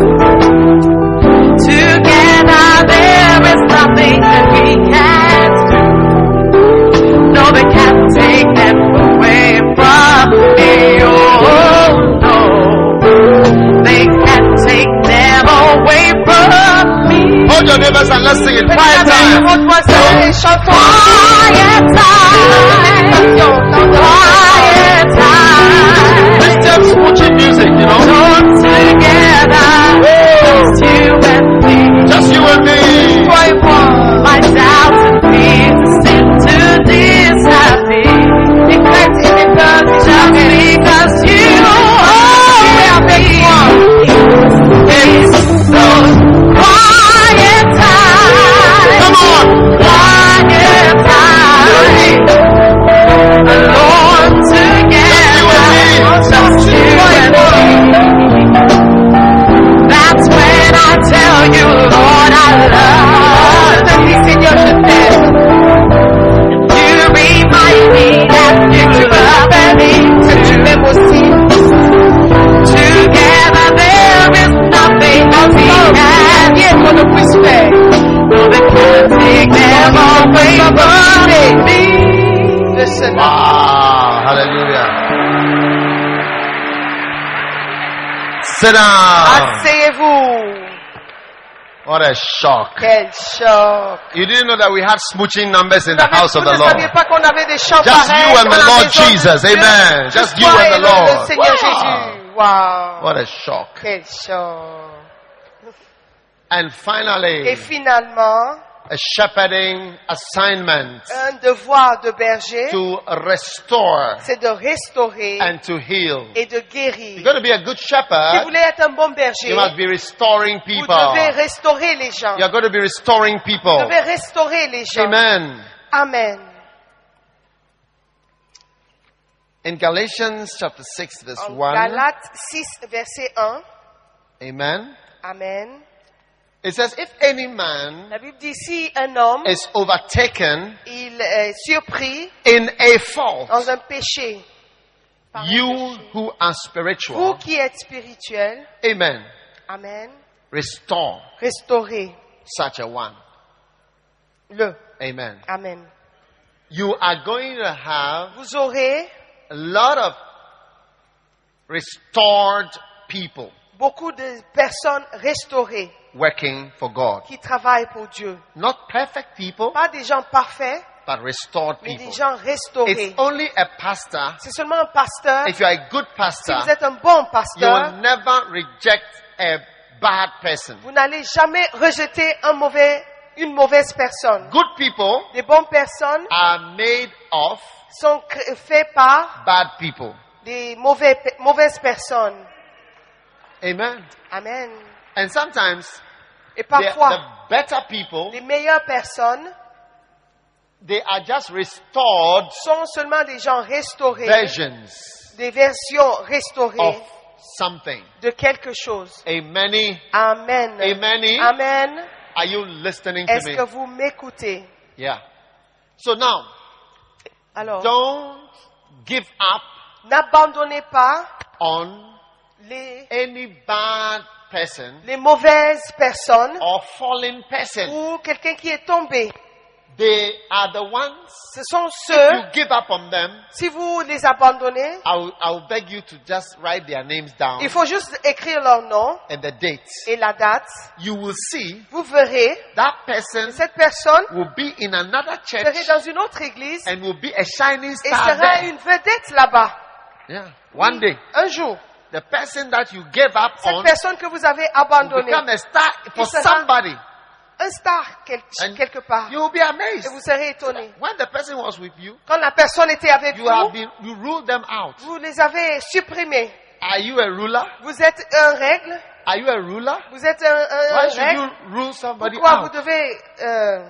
Together there is nothing that we can't do. No, they can't take them away from me. Oh no, they can't take them away from me. Hold your neighbors and let's sing it. Quiet Quiet time. time. Et chantons. Quiet time, quiet time. Christian smooching music, you know. Talk together, just you and me. Just you and me. Toi et moi. My doubts and fears seem to disappear. Mes craintes et mes peurs Just because you are with me. It's those quiet times. Come on. Quiet times. Alone together, just you and me. That's when I tell you, Lord, I love you. Seigneur, je t'aime. You remind me that you love me que tu too. m'aimes aussi. Together there is nothing that we can Rien qu'on ne puisse faire. do that can take them away from me. De ce nom. Wow. Hallelujah. Sit down. Asseyez-vous. What a shock. Quel choc. You didn't know that we had smooching numbers in Vous the n'avez- house of vous the ne saviez Lord. pas qu'on avait des chants Just pareils you and dans the la Lord maison de Jesus. Dieu. Amen. Just Juste you toi and et the le- Lord. Le Seigneur Wow. Jésus. Wow. What a shock. Quel choc. And Et finally, finalement, a shepherding assignment un devoir de berger, to restore c'est de restaurer and to heal. et de If guérir. you're going to be a good Si shepherd, vous voulez être un bon berger, you must be restoring vous people. devez restaurer les gens. You're going to be restoring Vous people. devez restaurer les gens. Amen. Amen. In Galatians chapter six verse En one, Galates six, verset un. amen. Amen. It says, if any man La Bible dit, si un homme, is overtaken il est surpris in a fault, dans un péché, par un you péché, who are vous spiritual, qui êtes spirituel, amen, amen, restore restaurez-le. such a one. Amen. Amen. You are going to have Vous aurez a lot of restored people beaucoup de personnes restaurées working for God. qui travaillent pour Dieu. Not perfect people, Pas des gens parfaits, but restored mais people. des gens restaurés. It's only a pastor. C'est seulement un pasteur. If you are a good Si pastor, vous êtes un bon you pasteur, will never reject a bad person. vous n'allez jamais rejeter un mauvais, une mauvaise personne. Good people Les bonnes personnes are made of sont cré- faites par bad people. des mauvais, pe- mauvaises personnes. Amen. Amen. And sometimes Et the, parfois, the better people, les meilleures personnes they are just restored sont seulement des gens restaurés, versions des versions restaurées of something. de quelque chose. Amen. Amen. Amen. Amen. Are you listening to Est-ce me? que vous m'écoutez? Yeah. So now, Alors, don't give up n'abandonnez pas on les, any bad person les mauvaises personnes or fallen person. ou quelqu'un qui est tombé. They are the ones, Ce sont if ceux, you give up on them, si vous les abandonnez, I'll, I'll beg you to just write their names down il faut juste écrire leur nom and the date. et la date. You will see Vous verrez, that person cette personne will be in another church serait dans une autre église and will be a shining et star sera there. une vedette là-bas. Yeah. One day, Un jour, the person that you gave up cette on personne que vous avez will abandonnée, become a star for sera- somebody. un star quel- And quelque part, you will be et amazed. vous serez étonné. When the person was with you, Quand la personne était avec you have vous, been, you ruled them out. vous les avez supprimés. Are you a ruler? Vous êtes un règle, Are you a ruler? vous êtes un, un- Why un should règle. you rule somebody Pourquoi vous out? devez euh,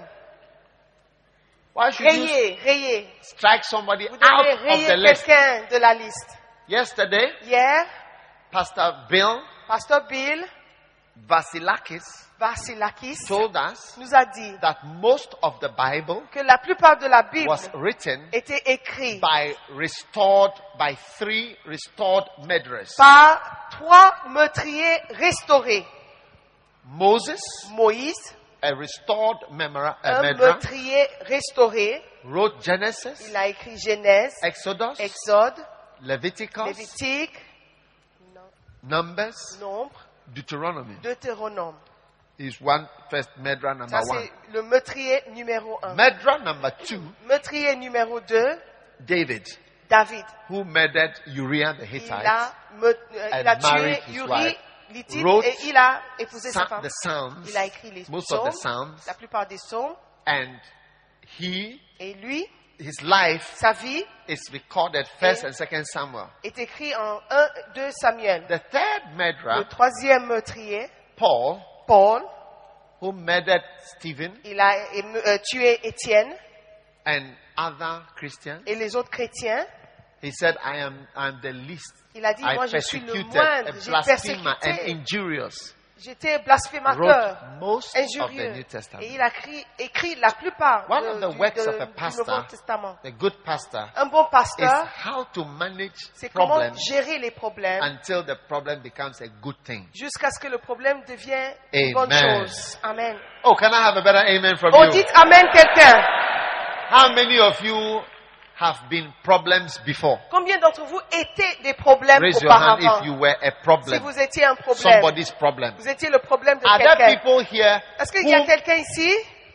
Why should you rayer, rayer? strike somebody Vous out devez of the rayer list? quelqu'un de la liste. Yesterday, Hier, Pastor Bill Pasteur Bill Vasilakis Vasilakis told us nous a dit that most of the Bible que la plupart de la Bible was written était écrite by restored, by three restored murderers. par trois meurtriers restaurés. Moses, Moïse, a restored memora, a un murderer, meurtrier restauré, wrote Genesis, il a écrit Genèse, Exodus, Exode, Leviticus, Lévitique, Numbers, Nombre, Deuteronomy. Deutéronome. Is one first murderer number Ça, one. c'est le meurtrier numéro un. Murderer number two, Meurtrier numéro deux, David, David. who murdered Uriah the Il Hittite, a, me- euh, il and a tué married his Uri, wife, l'Hittite, wrote et il a épousé sa Sa- femme. the Psalms, Il a écrit les most of the psaumes, Psalms, la plupart des psaumes, and he, et lui, his life sa vie, is recorded First and Second Samuel. est écrit en un, deux Samuel. The third Le murderer, troisième meurtrier, Paul, Paul, who murdered Stephen il a éme- euh, tué Étienne and other Christians, et les autres chrétiens. he said, I am I am the least. Il a dit, I moi je suis le persecuted, moindre, a j'ai blasphemer and persécuté, injurious. j'étais blasphémateur, Wrote most of the injurieux. New Et Testament. il a écrit, écrit la plupart One de- of the du, works de- of a du pastor, Nouveau Testament. The good pastor, Un bon is pasteur, how to manage c'est comment problems gérer les problèmes until the problem becomes a good thing. jusqu'à ce que le problème devienne une bonne Amen. chose. Amen. Oh, can I have a better amen from Oh, you? dites Amen quelqu'un. How many of you have been problems before? Combien d'entre vous étaient des problèmes Raise your hand auparavant? if you were a Si problem. vous étiez un problème, Somebody's problem. vous étiez le problème de Are there quelqu'un. people here Est-ce qu'il y a who, quelqu'un ici?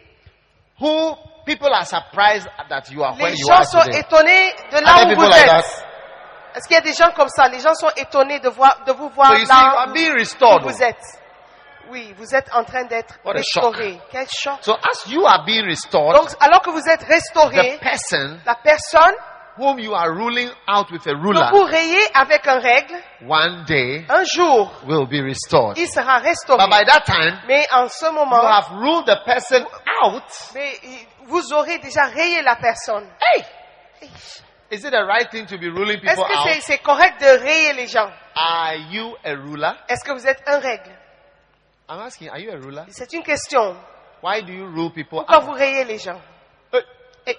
who people are surprised that you are where Les you gens are sont today? étonnés de Are là there où people vous like êtes. that? Est-ce qu'il y a des gens comme ça? Les gens sont étonés de, voir, de vous voir So you see, là you are being où restored. vous êtes. Oui, vous êtes en train d'être What a restauré. Quel choc. So as you are being restored, Donc, alors que vous êtes restauré, the person la personne whom you are ruling out with a que ruler vous rayez avec un règle, one day un jour, will be restored. il sera restauré. But by that time, Mais en ce you moment, have ruled the person out. mais il- vous aurez déjà rayé la personne. Hey! Is it the right thing to be ruling Est-ce people que c'est out? c'est correct de rayer les gens? Are you a ruler? Est-ce que vous êtes un règle? I'm asking, are you a ruler? C'est une question. Why do you rule people Pourquoi out? vous rayez les gens? Hey. Et-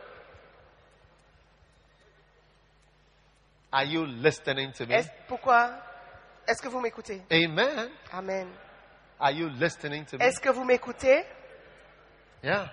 Are you listening to me? est-ce- pourquoi? Est-ce que vous m'écoutez? Amen. Amen. Are you listening to me? Est-ce que vous m'écoutez? Yeah.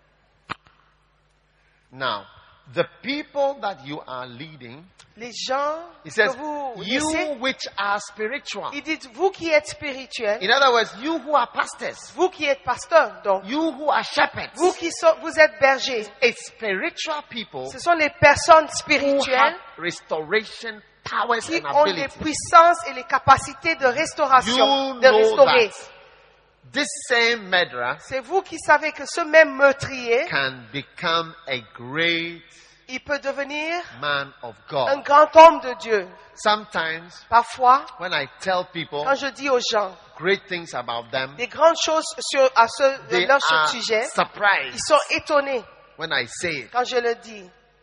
Now, the people that you are leading, Les gens he que says, vous you laissez, which are spiritual. il dit, vous qui êtes spirituels, In other words, you who are pastors, vous qui êtes pasteurs, donc, you who are shepherds, vous qui sont, vous êtes bergers, it's spiritual people ce sont les personnes who spirituelles have restoration powers qui and ont les abilities. puissances et les capacités de restauration, You de know restaurer. that this same murderer C'est vous qui savez que ce même meurtrier, can become a great il peut devenir man of un God. grand homme de Dieu. Sometimes, Parfois, when I tell people quand je dis aux gens great things about them, des grandes choses sur, à ce, they leur are sujet, surprised ils sont étonnés when I say it. quand je le dis.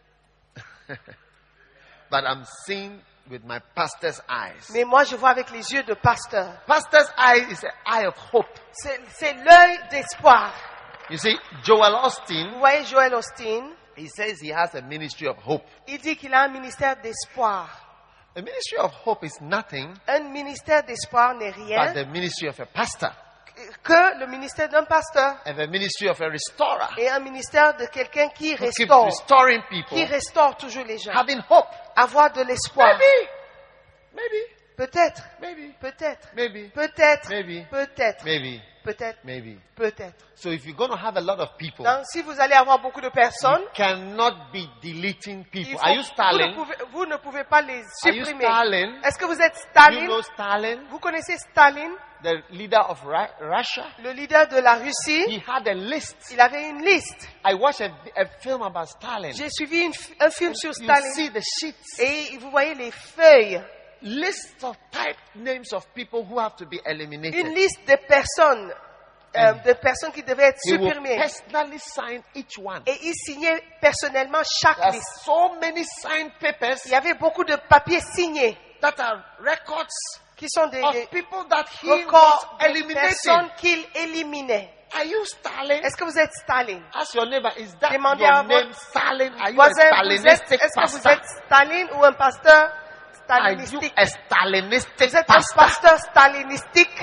But I'm seeing with my pastor's eyes. Mais moi, je vois avec les yeux de pasteur. Pastor's eye is an eye of hope. C'est c'est l'œil d'espoir. You see, Joel Austin, Vous voyez Joel Austin, he says he has a ministry of hope. il dit qu'il a un ministère d'espoir. A ministry of hope is nothing Un ministère d'espoir n'est but rien the ministry of a pastor que le ministère d'un pasteur and the ministry of a restorer. et un ministère de quelqu'un qui Who keeps restaure, restoring people, qui restaure toujours les gens. having hope. Avoir de l'espoir. Maybe, maybe, Peut-être, maybe, peut-être, maybe, peut-être, Maybe. peut-être, maybe, peut-être, maybe. peut-être. So if you're going to have a lot of people, Donc, si vous allez avoir beaucoup de personnes, you cannot be deleting il people. faut- Are you vous, ne Stalin? pouvez, vous ne pouvez pas les Are you supprimer. Stalin? Est-ce que vous êtes You Staline? know Stalin, Vous connaissez Staline, the leader of Ru- Russia? le leader de la Russie? He had a list. Il avait une liste. I watched a, a film about Stalin. J'ai suivi une f- un film sur You Staline. see the sheets, Et vous voyez les feuilles. list of type names of people who have to be Une eliminated. liste de personnes, euh, de personnes qui devaient être He will supprimées. personally sign each one. Et il signait personnellement chaque There are liste. so many signed papers Il y avait beaucoup de papiers signés that are records qui sont des, of des people that he records was de eliminating. personnes qu'il éliminait. Are you Stalin? Est-ce que vous êtes Staline? Ask your neighbor, is that Demandez your à name, votre Stalin? Are you voisin, a vous êtes- Stalinistic est-ce que vous pastor? êtes Staline ou un pasteur Are you stalinistique? a Stalinistic Vous êtes un pastor? pasteur stalinistique.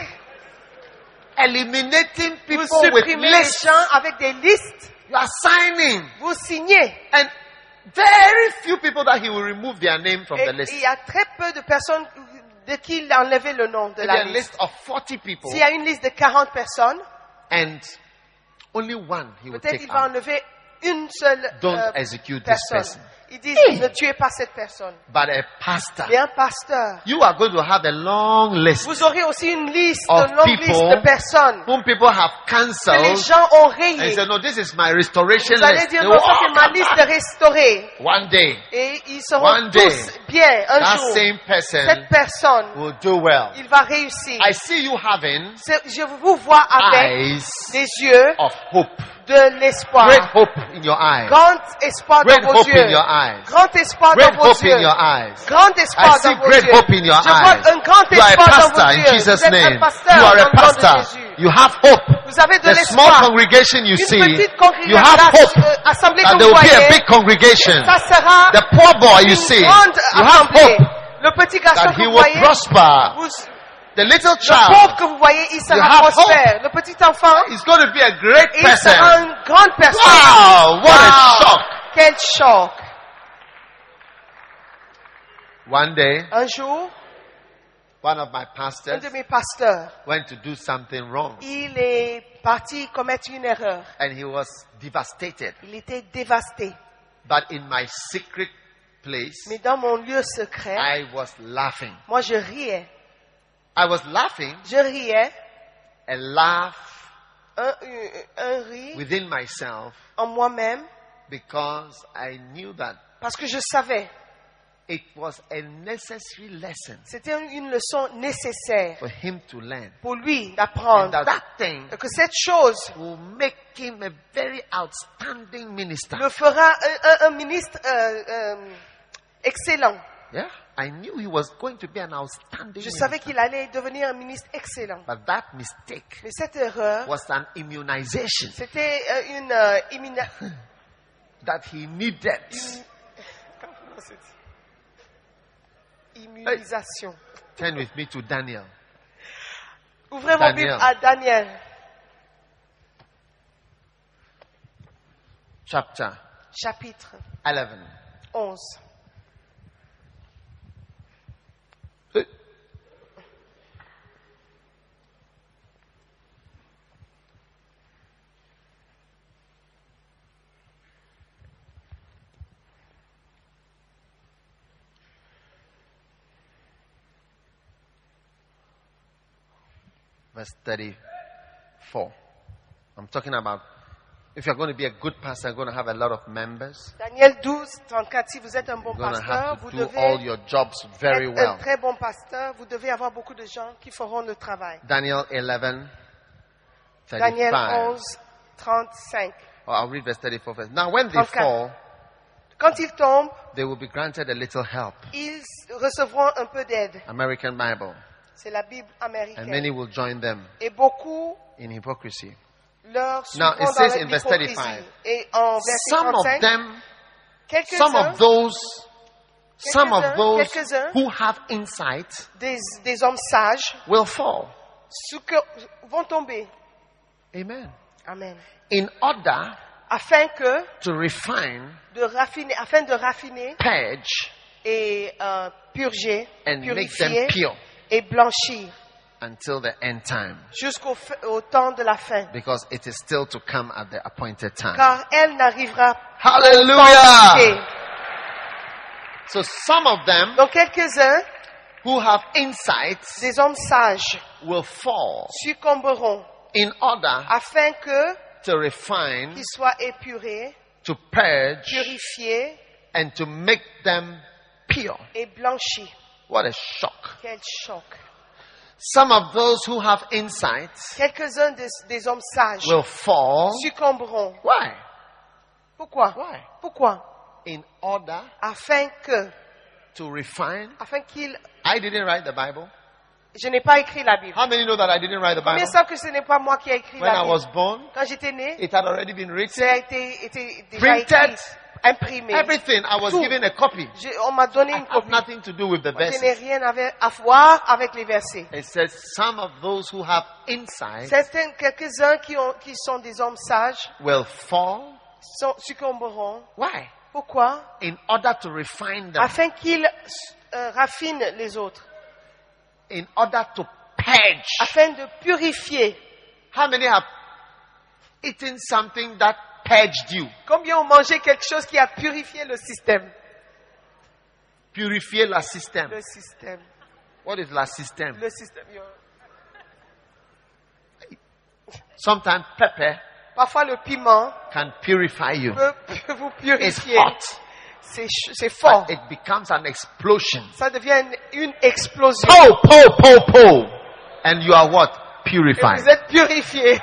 Eliminating Vous people with supprimez les lists. gens avec des listes. You are signing. Vous signez. And very few people that he will remove their name from Et the list. il y a très peu de personnes de qui il a enlevé le nom de Maybe la a liste. list of forty people. S'il y a une liste de quarante personnes, And only one he will peut-être take il va out. enlever une seule Don't euh, execute this personne. person. Ils disent, ne tuez pas cette personne. But a pastor. Mais un pasteur, You are going to have a long list vous aurez aussi une liste, Of une longue people liste de personnes whom people have que les cancelled. gens ont And rayées. say, no, this is my restoration Vous allez list. dire, They non, will ça c'est all ma come liste back. de restaurés. One day, Et ils seront One day, tous bien un that jour. same person Cette personne, will do well. il va réussir. I see you having C'est- Je vous vois avec eyes des yeux of hope. de l'espoir. Great hope in your eyes. Grand espoir Great dans vos hope in yeux. your eyes. Grand espoir Great dans vos hope in yeux. your eyes. Grand I espoir see dans vos great yeux. hope in your Je vois eyes. un grand You are a espoir dans pastor vos in yeux. Jesus' Vous êtes un name. pasteur You are dans a le nom de pastor. Jésus. You have hope. Vous avez de The small l'espoir. congregation you Une see, petite you congrégation, have hope euh, assemblée that que there vous will be a voyez, big congregation. ça sera The poor boy you une see, grande you have assemblée. hope Le petit garçon that que he vous will voyez, prosper. vous, The little le child pauvre que vous voyez, il You sera have prospère. Le petit enfant, is going to be a great il sera person. une grande personne. Wow, what a Wow, shock. Quel choc. One day, Un jour, one of my un pastors de mes pasteurs, went to do something wrong il est parti commettre une erreur. and he was devastated. Il était dévasté. But in my secret place, Mais dans mon lieu secret, I was laughing. moi je riais. I was laughing Je riais a laugh un, un, un rire within myself en moi-même because I knew that parce que je savais it was a necessary lesson c'était une leçon nécessaire for him to learn. pour lui And d'apprendre. that, that thing Que cette chose will make him a very outstanding minister. le fera un, un, un ministre euh, euh, excellent. Yeah, I knew he was going to be an outstanding Je savais minister. qu'il allait devenir un ministre excellent. But that mistake Mais cette erreur, was an immunization c'était euh, une euh, immina- that he needed. Comment c'est dit? Immunisation. Turn with me to Daniel. Ouvrez vos Daniel. Bibles à Daniel, Chapter chapitre eleven. onze. Eh, Verse thirty-four. I'm talking about if you're going to be a good pastor, you're going to have a lot of members. Daniel douze, trente-quatre. Si vous êtes un bon You're going to pasteur, have vous to do devez all your jobs very être well. un très bon pasteur. Vous devez avoir beaucoup de gens qui feront le travail. Daniel eleven, Daniel thirty-five. onze, trente-cinq. Oh, I'll read verse thirty-four first. Now, when they trente-quatre. fall, Quand ils tombent, they will be granted a little help. ils recevront un peu d'aide. American Bible. C'est la Bible And many américaine. will join them Et beaucoup in hypocrisy. leur Now, suivront it dans says in verse l'hypocrisie. thirty-five, Et en verset Some of trente-cinq, them, quelques-uns, some of those, some of Quelques-uns, those quelques-uns. who have insight des, des hommes sages, will fall. ceux que, vont tomber. Amen. Amen. In order Afin que to refine, de raffiner, afin de raffiner purge, et euh, purger, and make purifier them pure et blanchir until the end time. jusqu'au f- au temps de la fin. Because it is still to come at the appointed time. Car elle n'arrivera Hallelujah! So some of them Donc quelques-uns, who have insights des hommes sages, will fall succomberont in order afin que to refine, qu'ils soient épurés, to purge, purifiés and to make them pure. et blanchis. What a shock. Quel choc. Some of those who have insights Quelques-uns des, des hommes sages will fall. succomberont. Why? Pourquoi? Why? Pourquoi? In order Afin que, to refine. afin qu'ils, I didn't write the Bible. je n'ai pas écrit la Bible. How many know that I didn't write the Combien Bible? savent que ce n'est pas moi qui ai écrit When la I Bible? was born, Quand j'étais né, it had already been written. ça a été, été déjà Printed. écrit, imprimé. Everything. I was Tout. given a copy. Je- on m'a donné I une have copie. nothing to do with the Je n'ai verses. rien avec- à voir avec les versets. It says some of those who have insight Certains, quelques-uns qui, ont, qui sont des hommes sages, will fall. sont, succomberont. Why? Pourquoi? In order to refine them. Afin qu'ils euh, raffinent les autres. In order to purge. Afin de purifier. How many have eaten something that purged you? Combien ont mangé quelque chose qui a purifié le système? Purifier la system. Le système. What is la system? Le système. Sometimes pepper Parfois le piment can purify you. peut, peut vous It's purifier. hot, C'est ch- c'est fort. but it becomes an explosion. Ça devient une, une explosion. Po, po, po, po. And you are what? Et Purified. vous êtes purifié.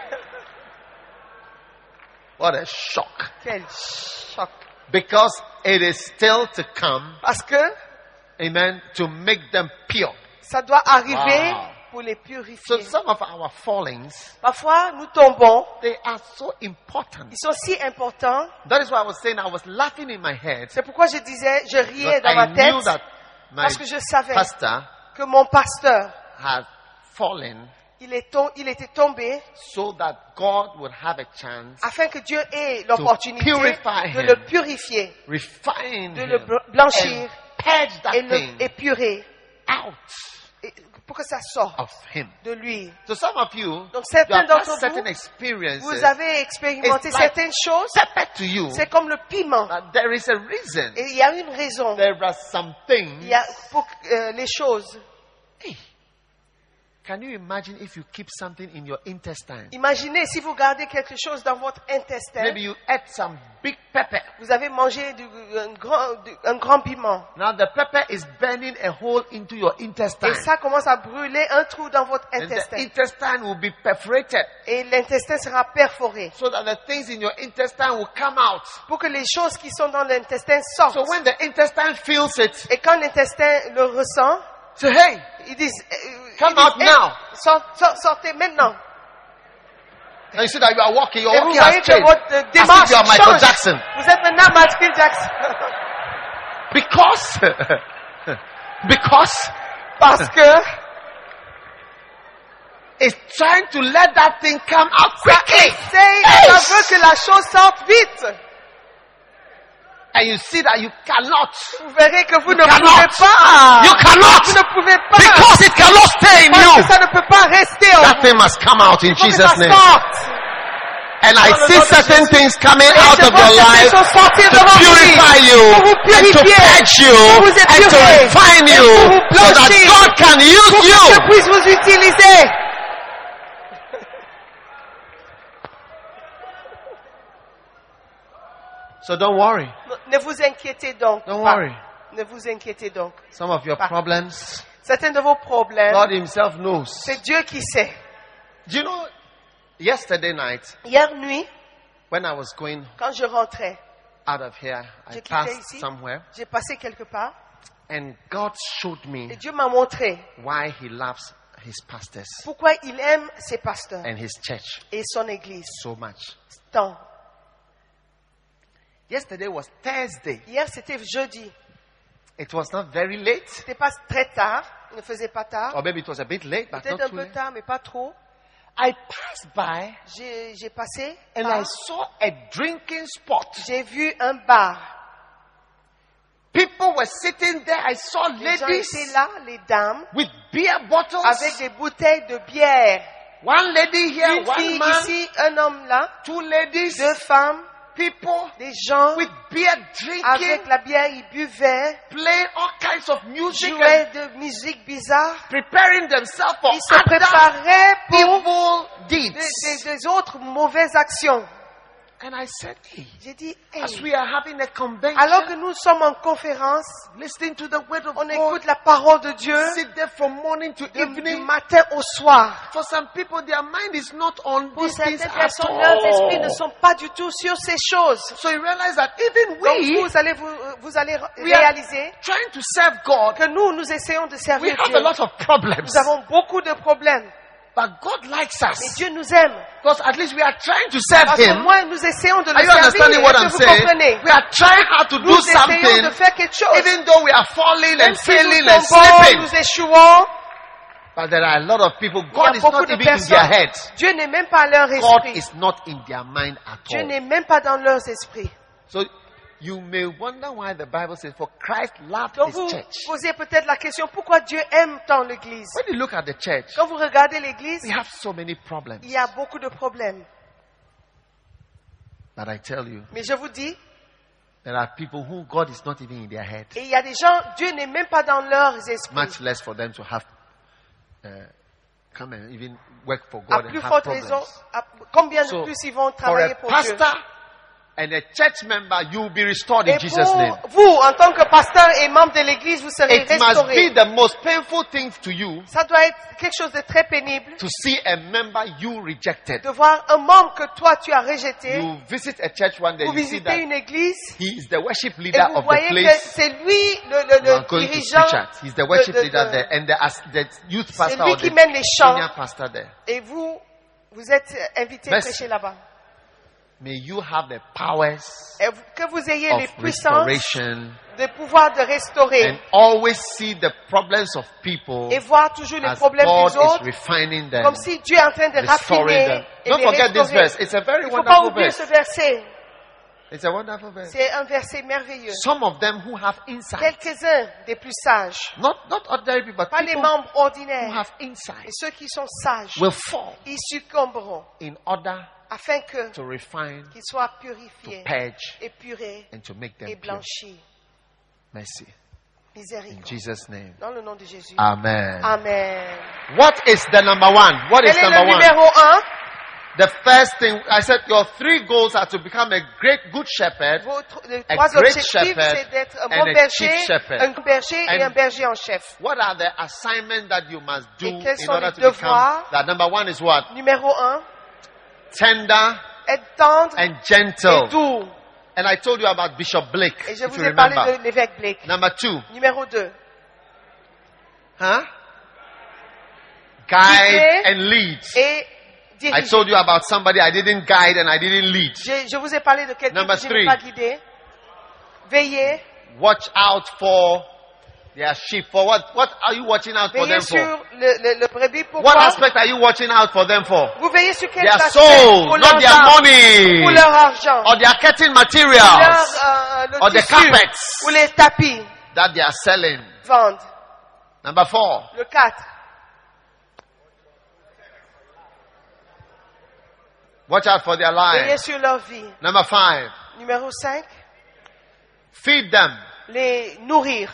What a shock. Quel choc. Because it is still to come, Parce que amen, to make them pure. ça doit arriver Wow. pour les So purifier. some of our fallings, Parfois, nous tombons. they are so important. Ils sont si importants. That is why I was saying I was laughing in my head. C'est pourquoi je disais, je riais Because dans ma I tête. knew that my Parce que je savais pastor que mon pasteur, had fallen il, est tom- il était tombé so that God would have a chance, afin que Dieu ait l'opportunité purify de him. le purifier, refine de him, le bl- blanchir and purge that et le thing épurer out et pour que ça sorte of him. de lui. So some of you, Donc you certains have had d'entre certain vous, experiences. vous avez expérimenté It's like certaines choses. pepper to you. C'est comme le piment. That there is a reason. Et il y a une raison. There are some things. Il y a pour euh, les choses. Hey, Can you imagine if you keep something in your intestine? Imaginez si vous gardez quelque chose dans votre intestin. Maybe you ate some big pepper. Vous avez mangé du, un, grand, du, un grand piment. Now the pepper is burning a hole into your intestine. Et ça commence à brûler un trou dans votre And the intestin. intestine will be perforated Et l'intestin sera perforé. so that the things in your intestine will come out. Pour que les choses qui sont dans l'intestin sortent. So when the intestine feels it, Et quand l'intestin le ressent, say, hey, ils disent, euh, come ils disent, out hey, now. sort- sort- sortez maintenant. And you see that you are walking, your Et vous walking voyez has que changed. votre euh, As démarche if you are Michael change. Jackson. Vous êtes maintenant Michael Jackson. Because, because Parce que it's trying to let that thing come out quickly. c'est, ça veut que la chose sorte vite. And you see that you cannot. Vous verrez que vous You ne cannot. pouvez pas. You cannot. Vous ne pouvez pas. Because it cannot stay in Parce you. que ça ne peut pas rester en That vous. thing must come out in Il faut que Jesus' ça name. sorte. And I Dans le see nom de certain Jésus. things coming Et out je of vois your certaines life choses sortir to de votre purify vie. you Pour vous and to purifier. purge you Pour vous and to épurer. refine Et you pour vous so that blanchir. God can use Pour que you. Dieu puisse vous utiliser. So don't worry. Ne vous inquiétez donc Don't pas. worry. Ne vous inquiétez donc. Some of your Pas. problems, Certains de vos problèmes, God Himself knows. c'est Dieu qui sait. Do you know, yesterday night, Hier nuit, when I was going quand je rentrais, out of here, I Je quittais passed ici. somewhere, j'ai passé quelque part and God showed et me Dieu m'a montré why He loves His pastors pourquoi il aime ses pasteurs and His church et son église so much. tant. Yesterday was Thursday. Hier, c'était jeudi. It was not very late, C'était pas très tard. Il ne faisait pas tard. or maybe it was a bit late, but Peut-être not un too peu late. tard, mais pas trop. I passed by J'ai j'ai passé and par- I saw a drinking spot. j'ai vu un bar. People were sitting there. I saw Les gens ladies étaient là, les dames, with beer bottles. avec des bouteilles de bière. One lady here, Une one fille man, ici, un homme là, two ladies, deux femmes, people des gens with beer drinking, avec la bière, ils buvaient, playing all kinds of music jouaient and de musique bizarre. preparing themselves for Ils se other préparaient pour evil des, deeds. des- des autres mauvaises actions. And I said, hey, J'ai dit, hey, as we are having a convention, alors que nous sommes en conférence, listening to the word of on God, écoute la parole de Dieu sit there from morning to de- du evening. matin au soir. For some people, their mind is not on Pour these things certaines at personnes, leurs esprits ne all. sont pas du tout sur ces choses. So you realize that even Donc we, vous allez, vous, vous allez we are réaliser trying to serve God, que nous, nous essayons de we servir have Dieu. a lot of problems. Nous avons beaucoup de problèmes. But God likes Mais us. Dieu nous aime. Because at least we are trying to serve Parce qu'au Him. moins, nous essayons de Are le you servir. understanding what I'm Est-ce que vous saying? comprenez? We are trying hard to do Nous essayons de something, faire quelque chose. even though we are falling Même and si failing nous and tombons, slipping. nous échouons. But there are a lot of people, Il y God a is beaucoup not de even in their personnes. head. Dieu n'est même pas leur God esprit. is not in their mind at Dieu all. n'est même pas dans leurs esprits. So you may wonder why the Bible says, for Christ loved Donc His vous church. posez peut-être la question, pourquoi Dieu aime tant l'Église? When you look at the church, Quand vous regardez l'Église, we have so many problems. il y a beaucoup de problèmes. But I tell you, Mais je vous dis, there are people who God is not even in their head. et il y a des gens, Dieu n'est même pas dans leurs esprits. Much less for them to have uh, come and even work for À God and plus have forte problems. raison, à- combien de So, plus ils vont for travailler a pour Dieu? pastor and a church member, you will be restored in Et Jesus' pour name. vous, en tant que pasteur et membre de l'Église, vous serez It must be restaurés. the most painful thing to you Ça doit être quelque chose de très pénible to see a member you rejected. de voir un membre que toi tu as rejeté. You visit a church one day, Vous you see that visitez une église he is the worship et leader vous of the voyez que place. c'est lui le, le, You le are going to dirigeant, preach at. He's the worship de- de- leader de- there and the, as, the youth c'est pastor lui or qui the mène les chants senior pastor there. et vous, vous êtes invité à Merci. prêcher là-bas. May you have the powers Et vous- que vous ayez les of puissances restoration de pouvoir de restaurer and always see the problems of people et voir toujours les as problèmes God des autres is refining them, comme si Dieu est en train de restoring raffiner them. et Don't les forget this restaurer. verse. It's a very Il ne faut pas wonderful oublier verse. ce verset. It's a wonderful verse. C'est un verset merveilleux. Some of them who have insight, Quelques-uns des plus sages, not not ordinary people, but pas les people membres who ordinaires, have insight, et ceux qui sont sages, will fall ils succomberont in order afin que to refine, qu'ils soient to purifiés, purge, épurés and to make et them pure. blanchis. Mercy. In Miséricorde. Jesus' name. Dans le nom de Jésus. Amen. Amen. What is the number one? What is Quel est number le one? numéro un? The first thing, I said your three goals are to become a great, good shepherd, Vos tr- les a trois great objectifs, shepherd c'est d'être un and bon a berger, chief shepherd. un berger et And- un berger en chef. What are the assignments that you must do Et quels in sont order les to become devoirs? that? Number one is what? Numéro un, Tender être tendre and et gentle. doux. And I told you about Bishop Blake, Et je if vous you ai parlé remember. de l'évêque Blake. Number two, Numéro deux, huh? Guide Guider and lead. et I diriger. told you about somebody I didn't guide and I didn't lead. Je, je vous ai parlé de quelqu'un Number que je three. n'ai pas guidé. Veillez. Watch out for their sheep. For what? What are you watching out for Veillez them sur for? le, le, le brebis. What Pourquoi? aspect are you watching out for them for? Vous veillez sur quel Their aspect? soul, Pour not leur their âme, money, pour leur argent, or their cutting leur, materials euh, le or the tissu, carpets. ou les tapis that they are selling. vendent. Number four, Le quatre, watch out for their veillez lives. sur leur vie. Number five, Numéro cinq, feed them. les nourrir.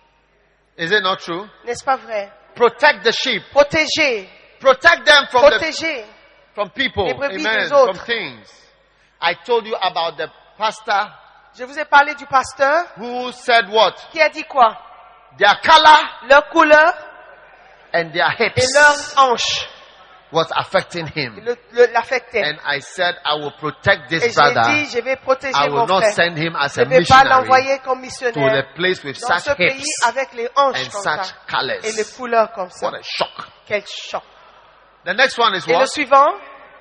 Is it not true? N'est-ce pas vrai? Protect the sheep. Protéger. Protect them from the, Protéger. from people. les brebis Amen. des autres. From things. I told you about the pastor Je vous ai parlé du pasteur who said what? qui a dit quoi? Their color Leur couleur and their et hips leur hanche was affecting him. le- le- l'affectaient. And I said, I will protect Et this j'ai brother. dit, je vais protéger I mon will not frère. send him as Je a ne vais pas missionary l'envoyer comme to missionnaire the place with dans ce such pays hips avec les hanches and comme such ça et les colors. couleurs comme ça. What a shock. Quel choc. The next one is Et le what? suivant,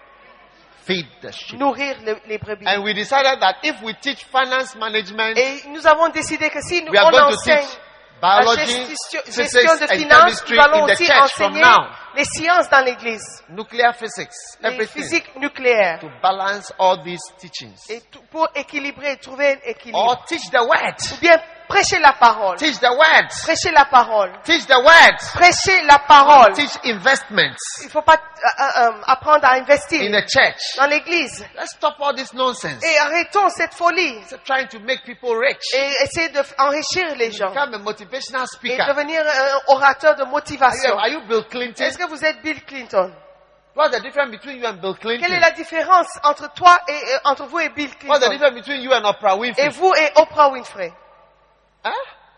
Feed the sheep. nourrir les, les brebis. And we decided that if we teach finance management, Et nous avons décidé que si nous, we are on going to enseigne teach la biology, gestion, physics, gestion de and finances, chemistry nous allons in the aussi church from enseigner now. les sciences dans l'église, Nuclear physics, les everything. physiques nucléaires, To balance all these teachings. et tout- pour équilibrer, trouver un équilibre. Or teach the word. Ou bien prêcher la parole, Teach the word. prêcher la parole, Teach the word. prêcher la parole. Teach investments Il ne faut pas euh, euh, euh, apprendre à investir in the church. dans l'église. Let's stop all this nonsense. Et arrêtons cette folie Instead of trying to make people rich. et essayer d'enrichir les gens Become a motivational et speaker. devenir un orateur de Are you, motivation. are you Bill Clinton? Est-ce que vous êtes Bill Clinton? What's the difference between you and Bill Quelle est Clinton? la différence entre toi et euh, entre vous et Bill What's the Clinton? difference between you and Oprah Et Winfrey? vous et Oprah Winfrey. Huh?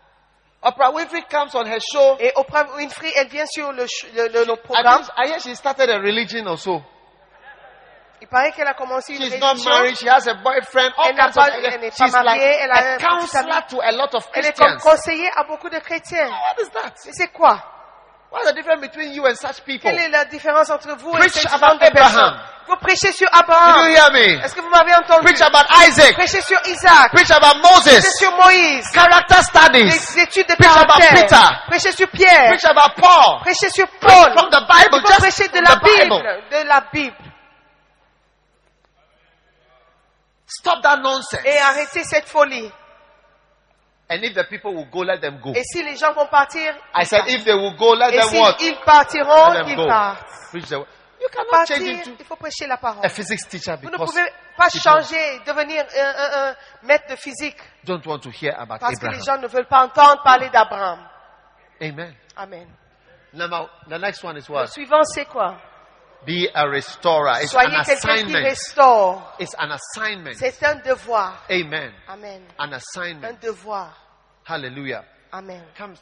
Oprah Winfrey comes on her show. Et Oprah Winfrey, elle vient sur le, ch- le, le- le I, programme. think, I hear she started a religion or so. Il paraît qu'elle a commencé une She's not religion. married. She has a boyfriend. All Elle n'a kinds of. pas- elle n'est pas She's like mariée, elle a un a petit counselor ami. to a lot of Elle est comme Christians. conseiller à beaucoup de chrétiens. What is that? Et c'est quoi? What's the difference between you and such people? Quelle est la différence entre vous et Preach ces about genre de Abraham. personnes? Vous prêchez sur Did you Abraham. hear me? Est-ce que vous m'avez entendu? Preach about Isaac. Prêchez sur Isaac. Preach about Prêchez Moses. sur Moïse. Character studies. Les études de Preach about caractère. Peter. Prêchez sur Pierre. Preach about Paul. Prêchez sur Preach Paul. from the Bible. Il faut Just prêcher de from la the Bible. Bible. De la Bible. Stop that nonsense. Et arrêtez cette folie. And if the people will go, let them go. Et si les gens vont partir, I said, if they will go, let et them what? s'ils partiront, Let them qu'ils go. partent. Preach the word. You cannot Partir, change into il faut prêcher la parole. a physics teacher Vous ne because pouvez pas people changer, devenir un, un- un maître de physique don't want to hear about parce que les Abraham. gens ne veulent pas entendre parler d'Abraham. Amen. Amen. Now, the next one is Le what? suivant, c'est quoi? Be a restorer. It's Soyez an quelqu'un qui assignment. restaure. It's an assignment. C'est un devoir. Amen. Amen. An Un assignment. devoir. Hallelujah. Amen. Come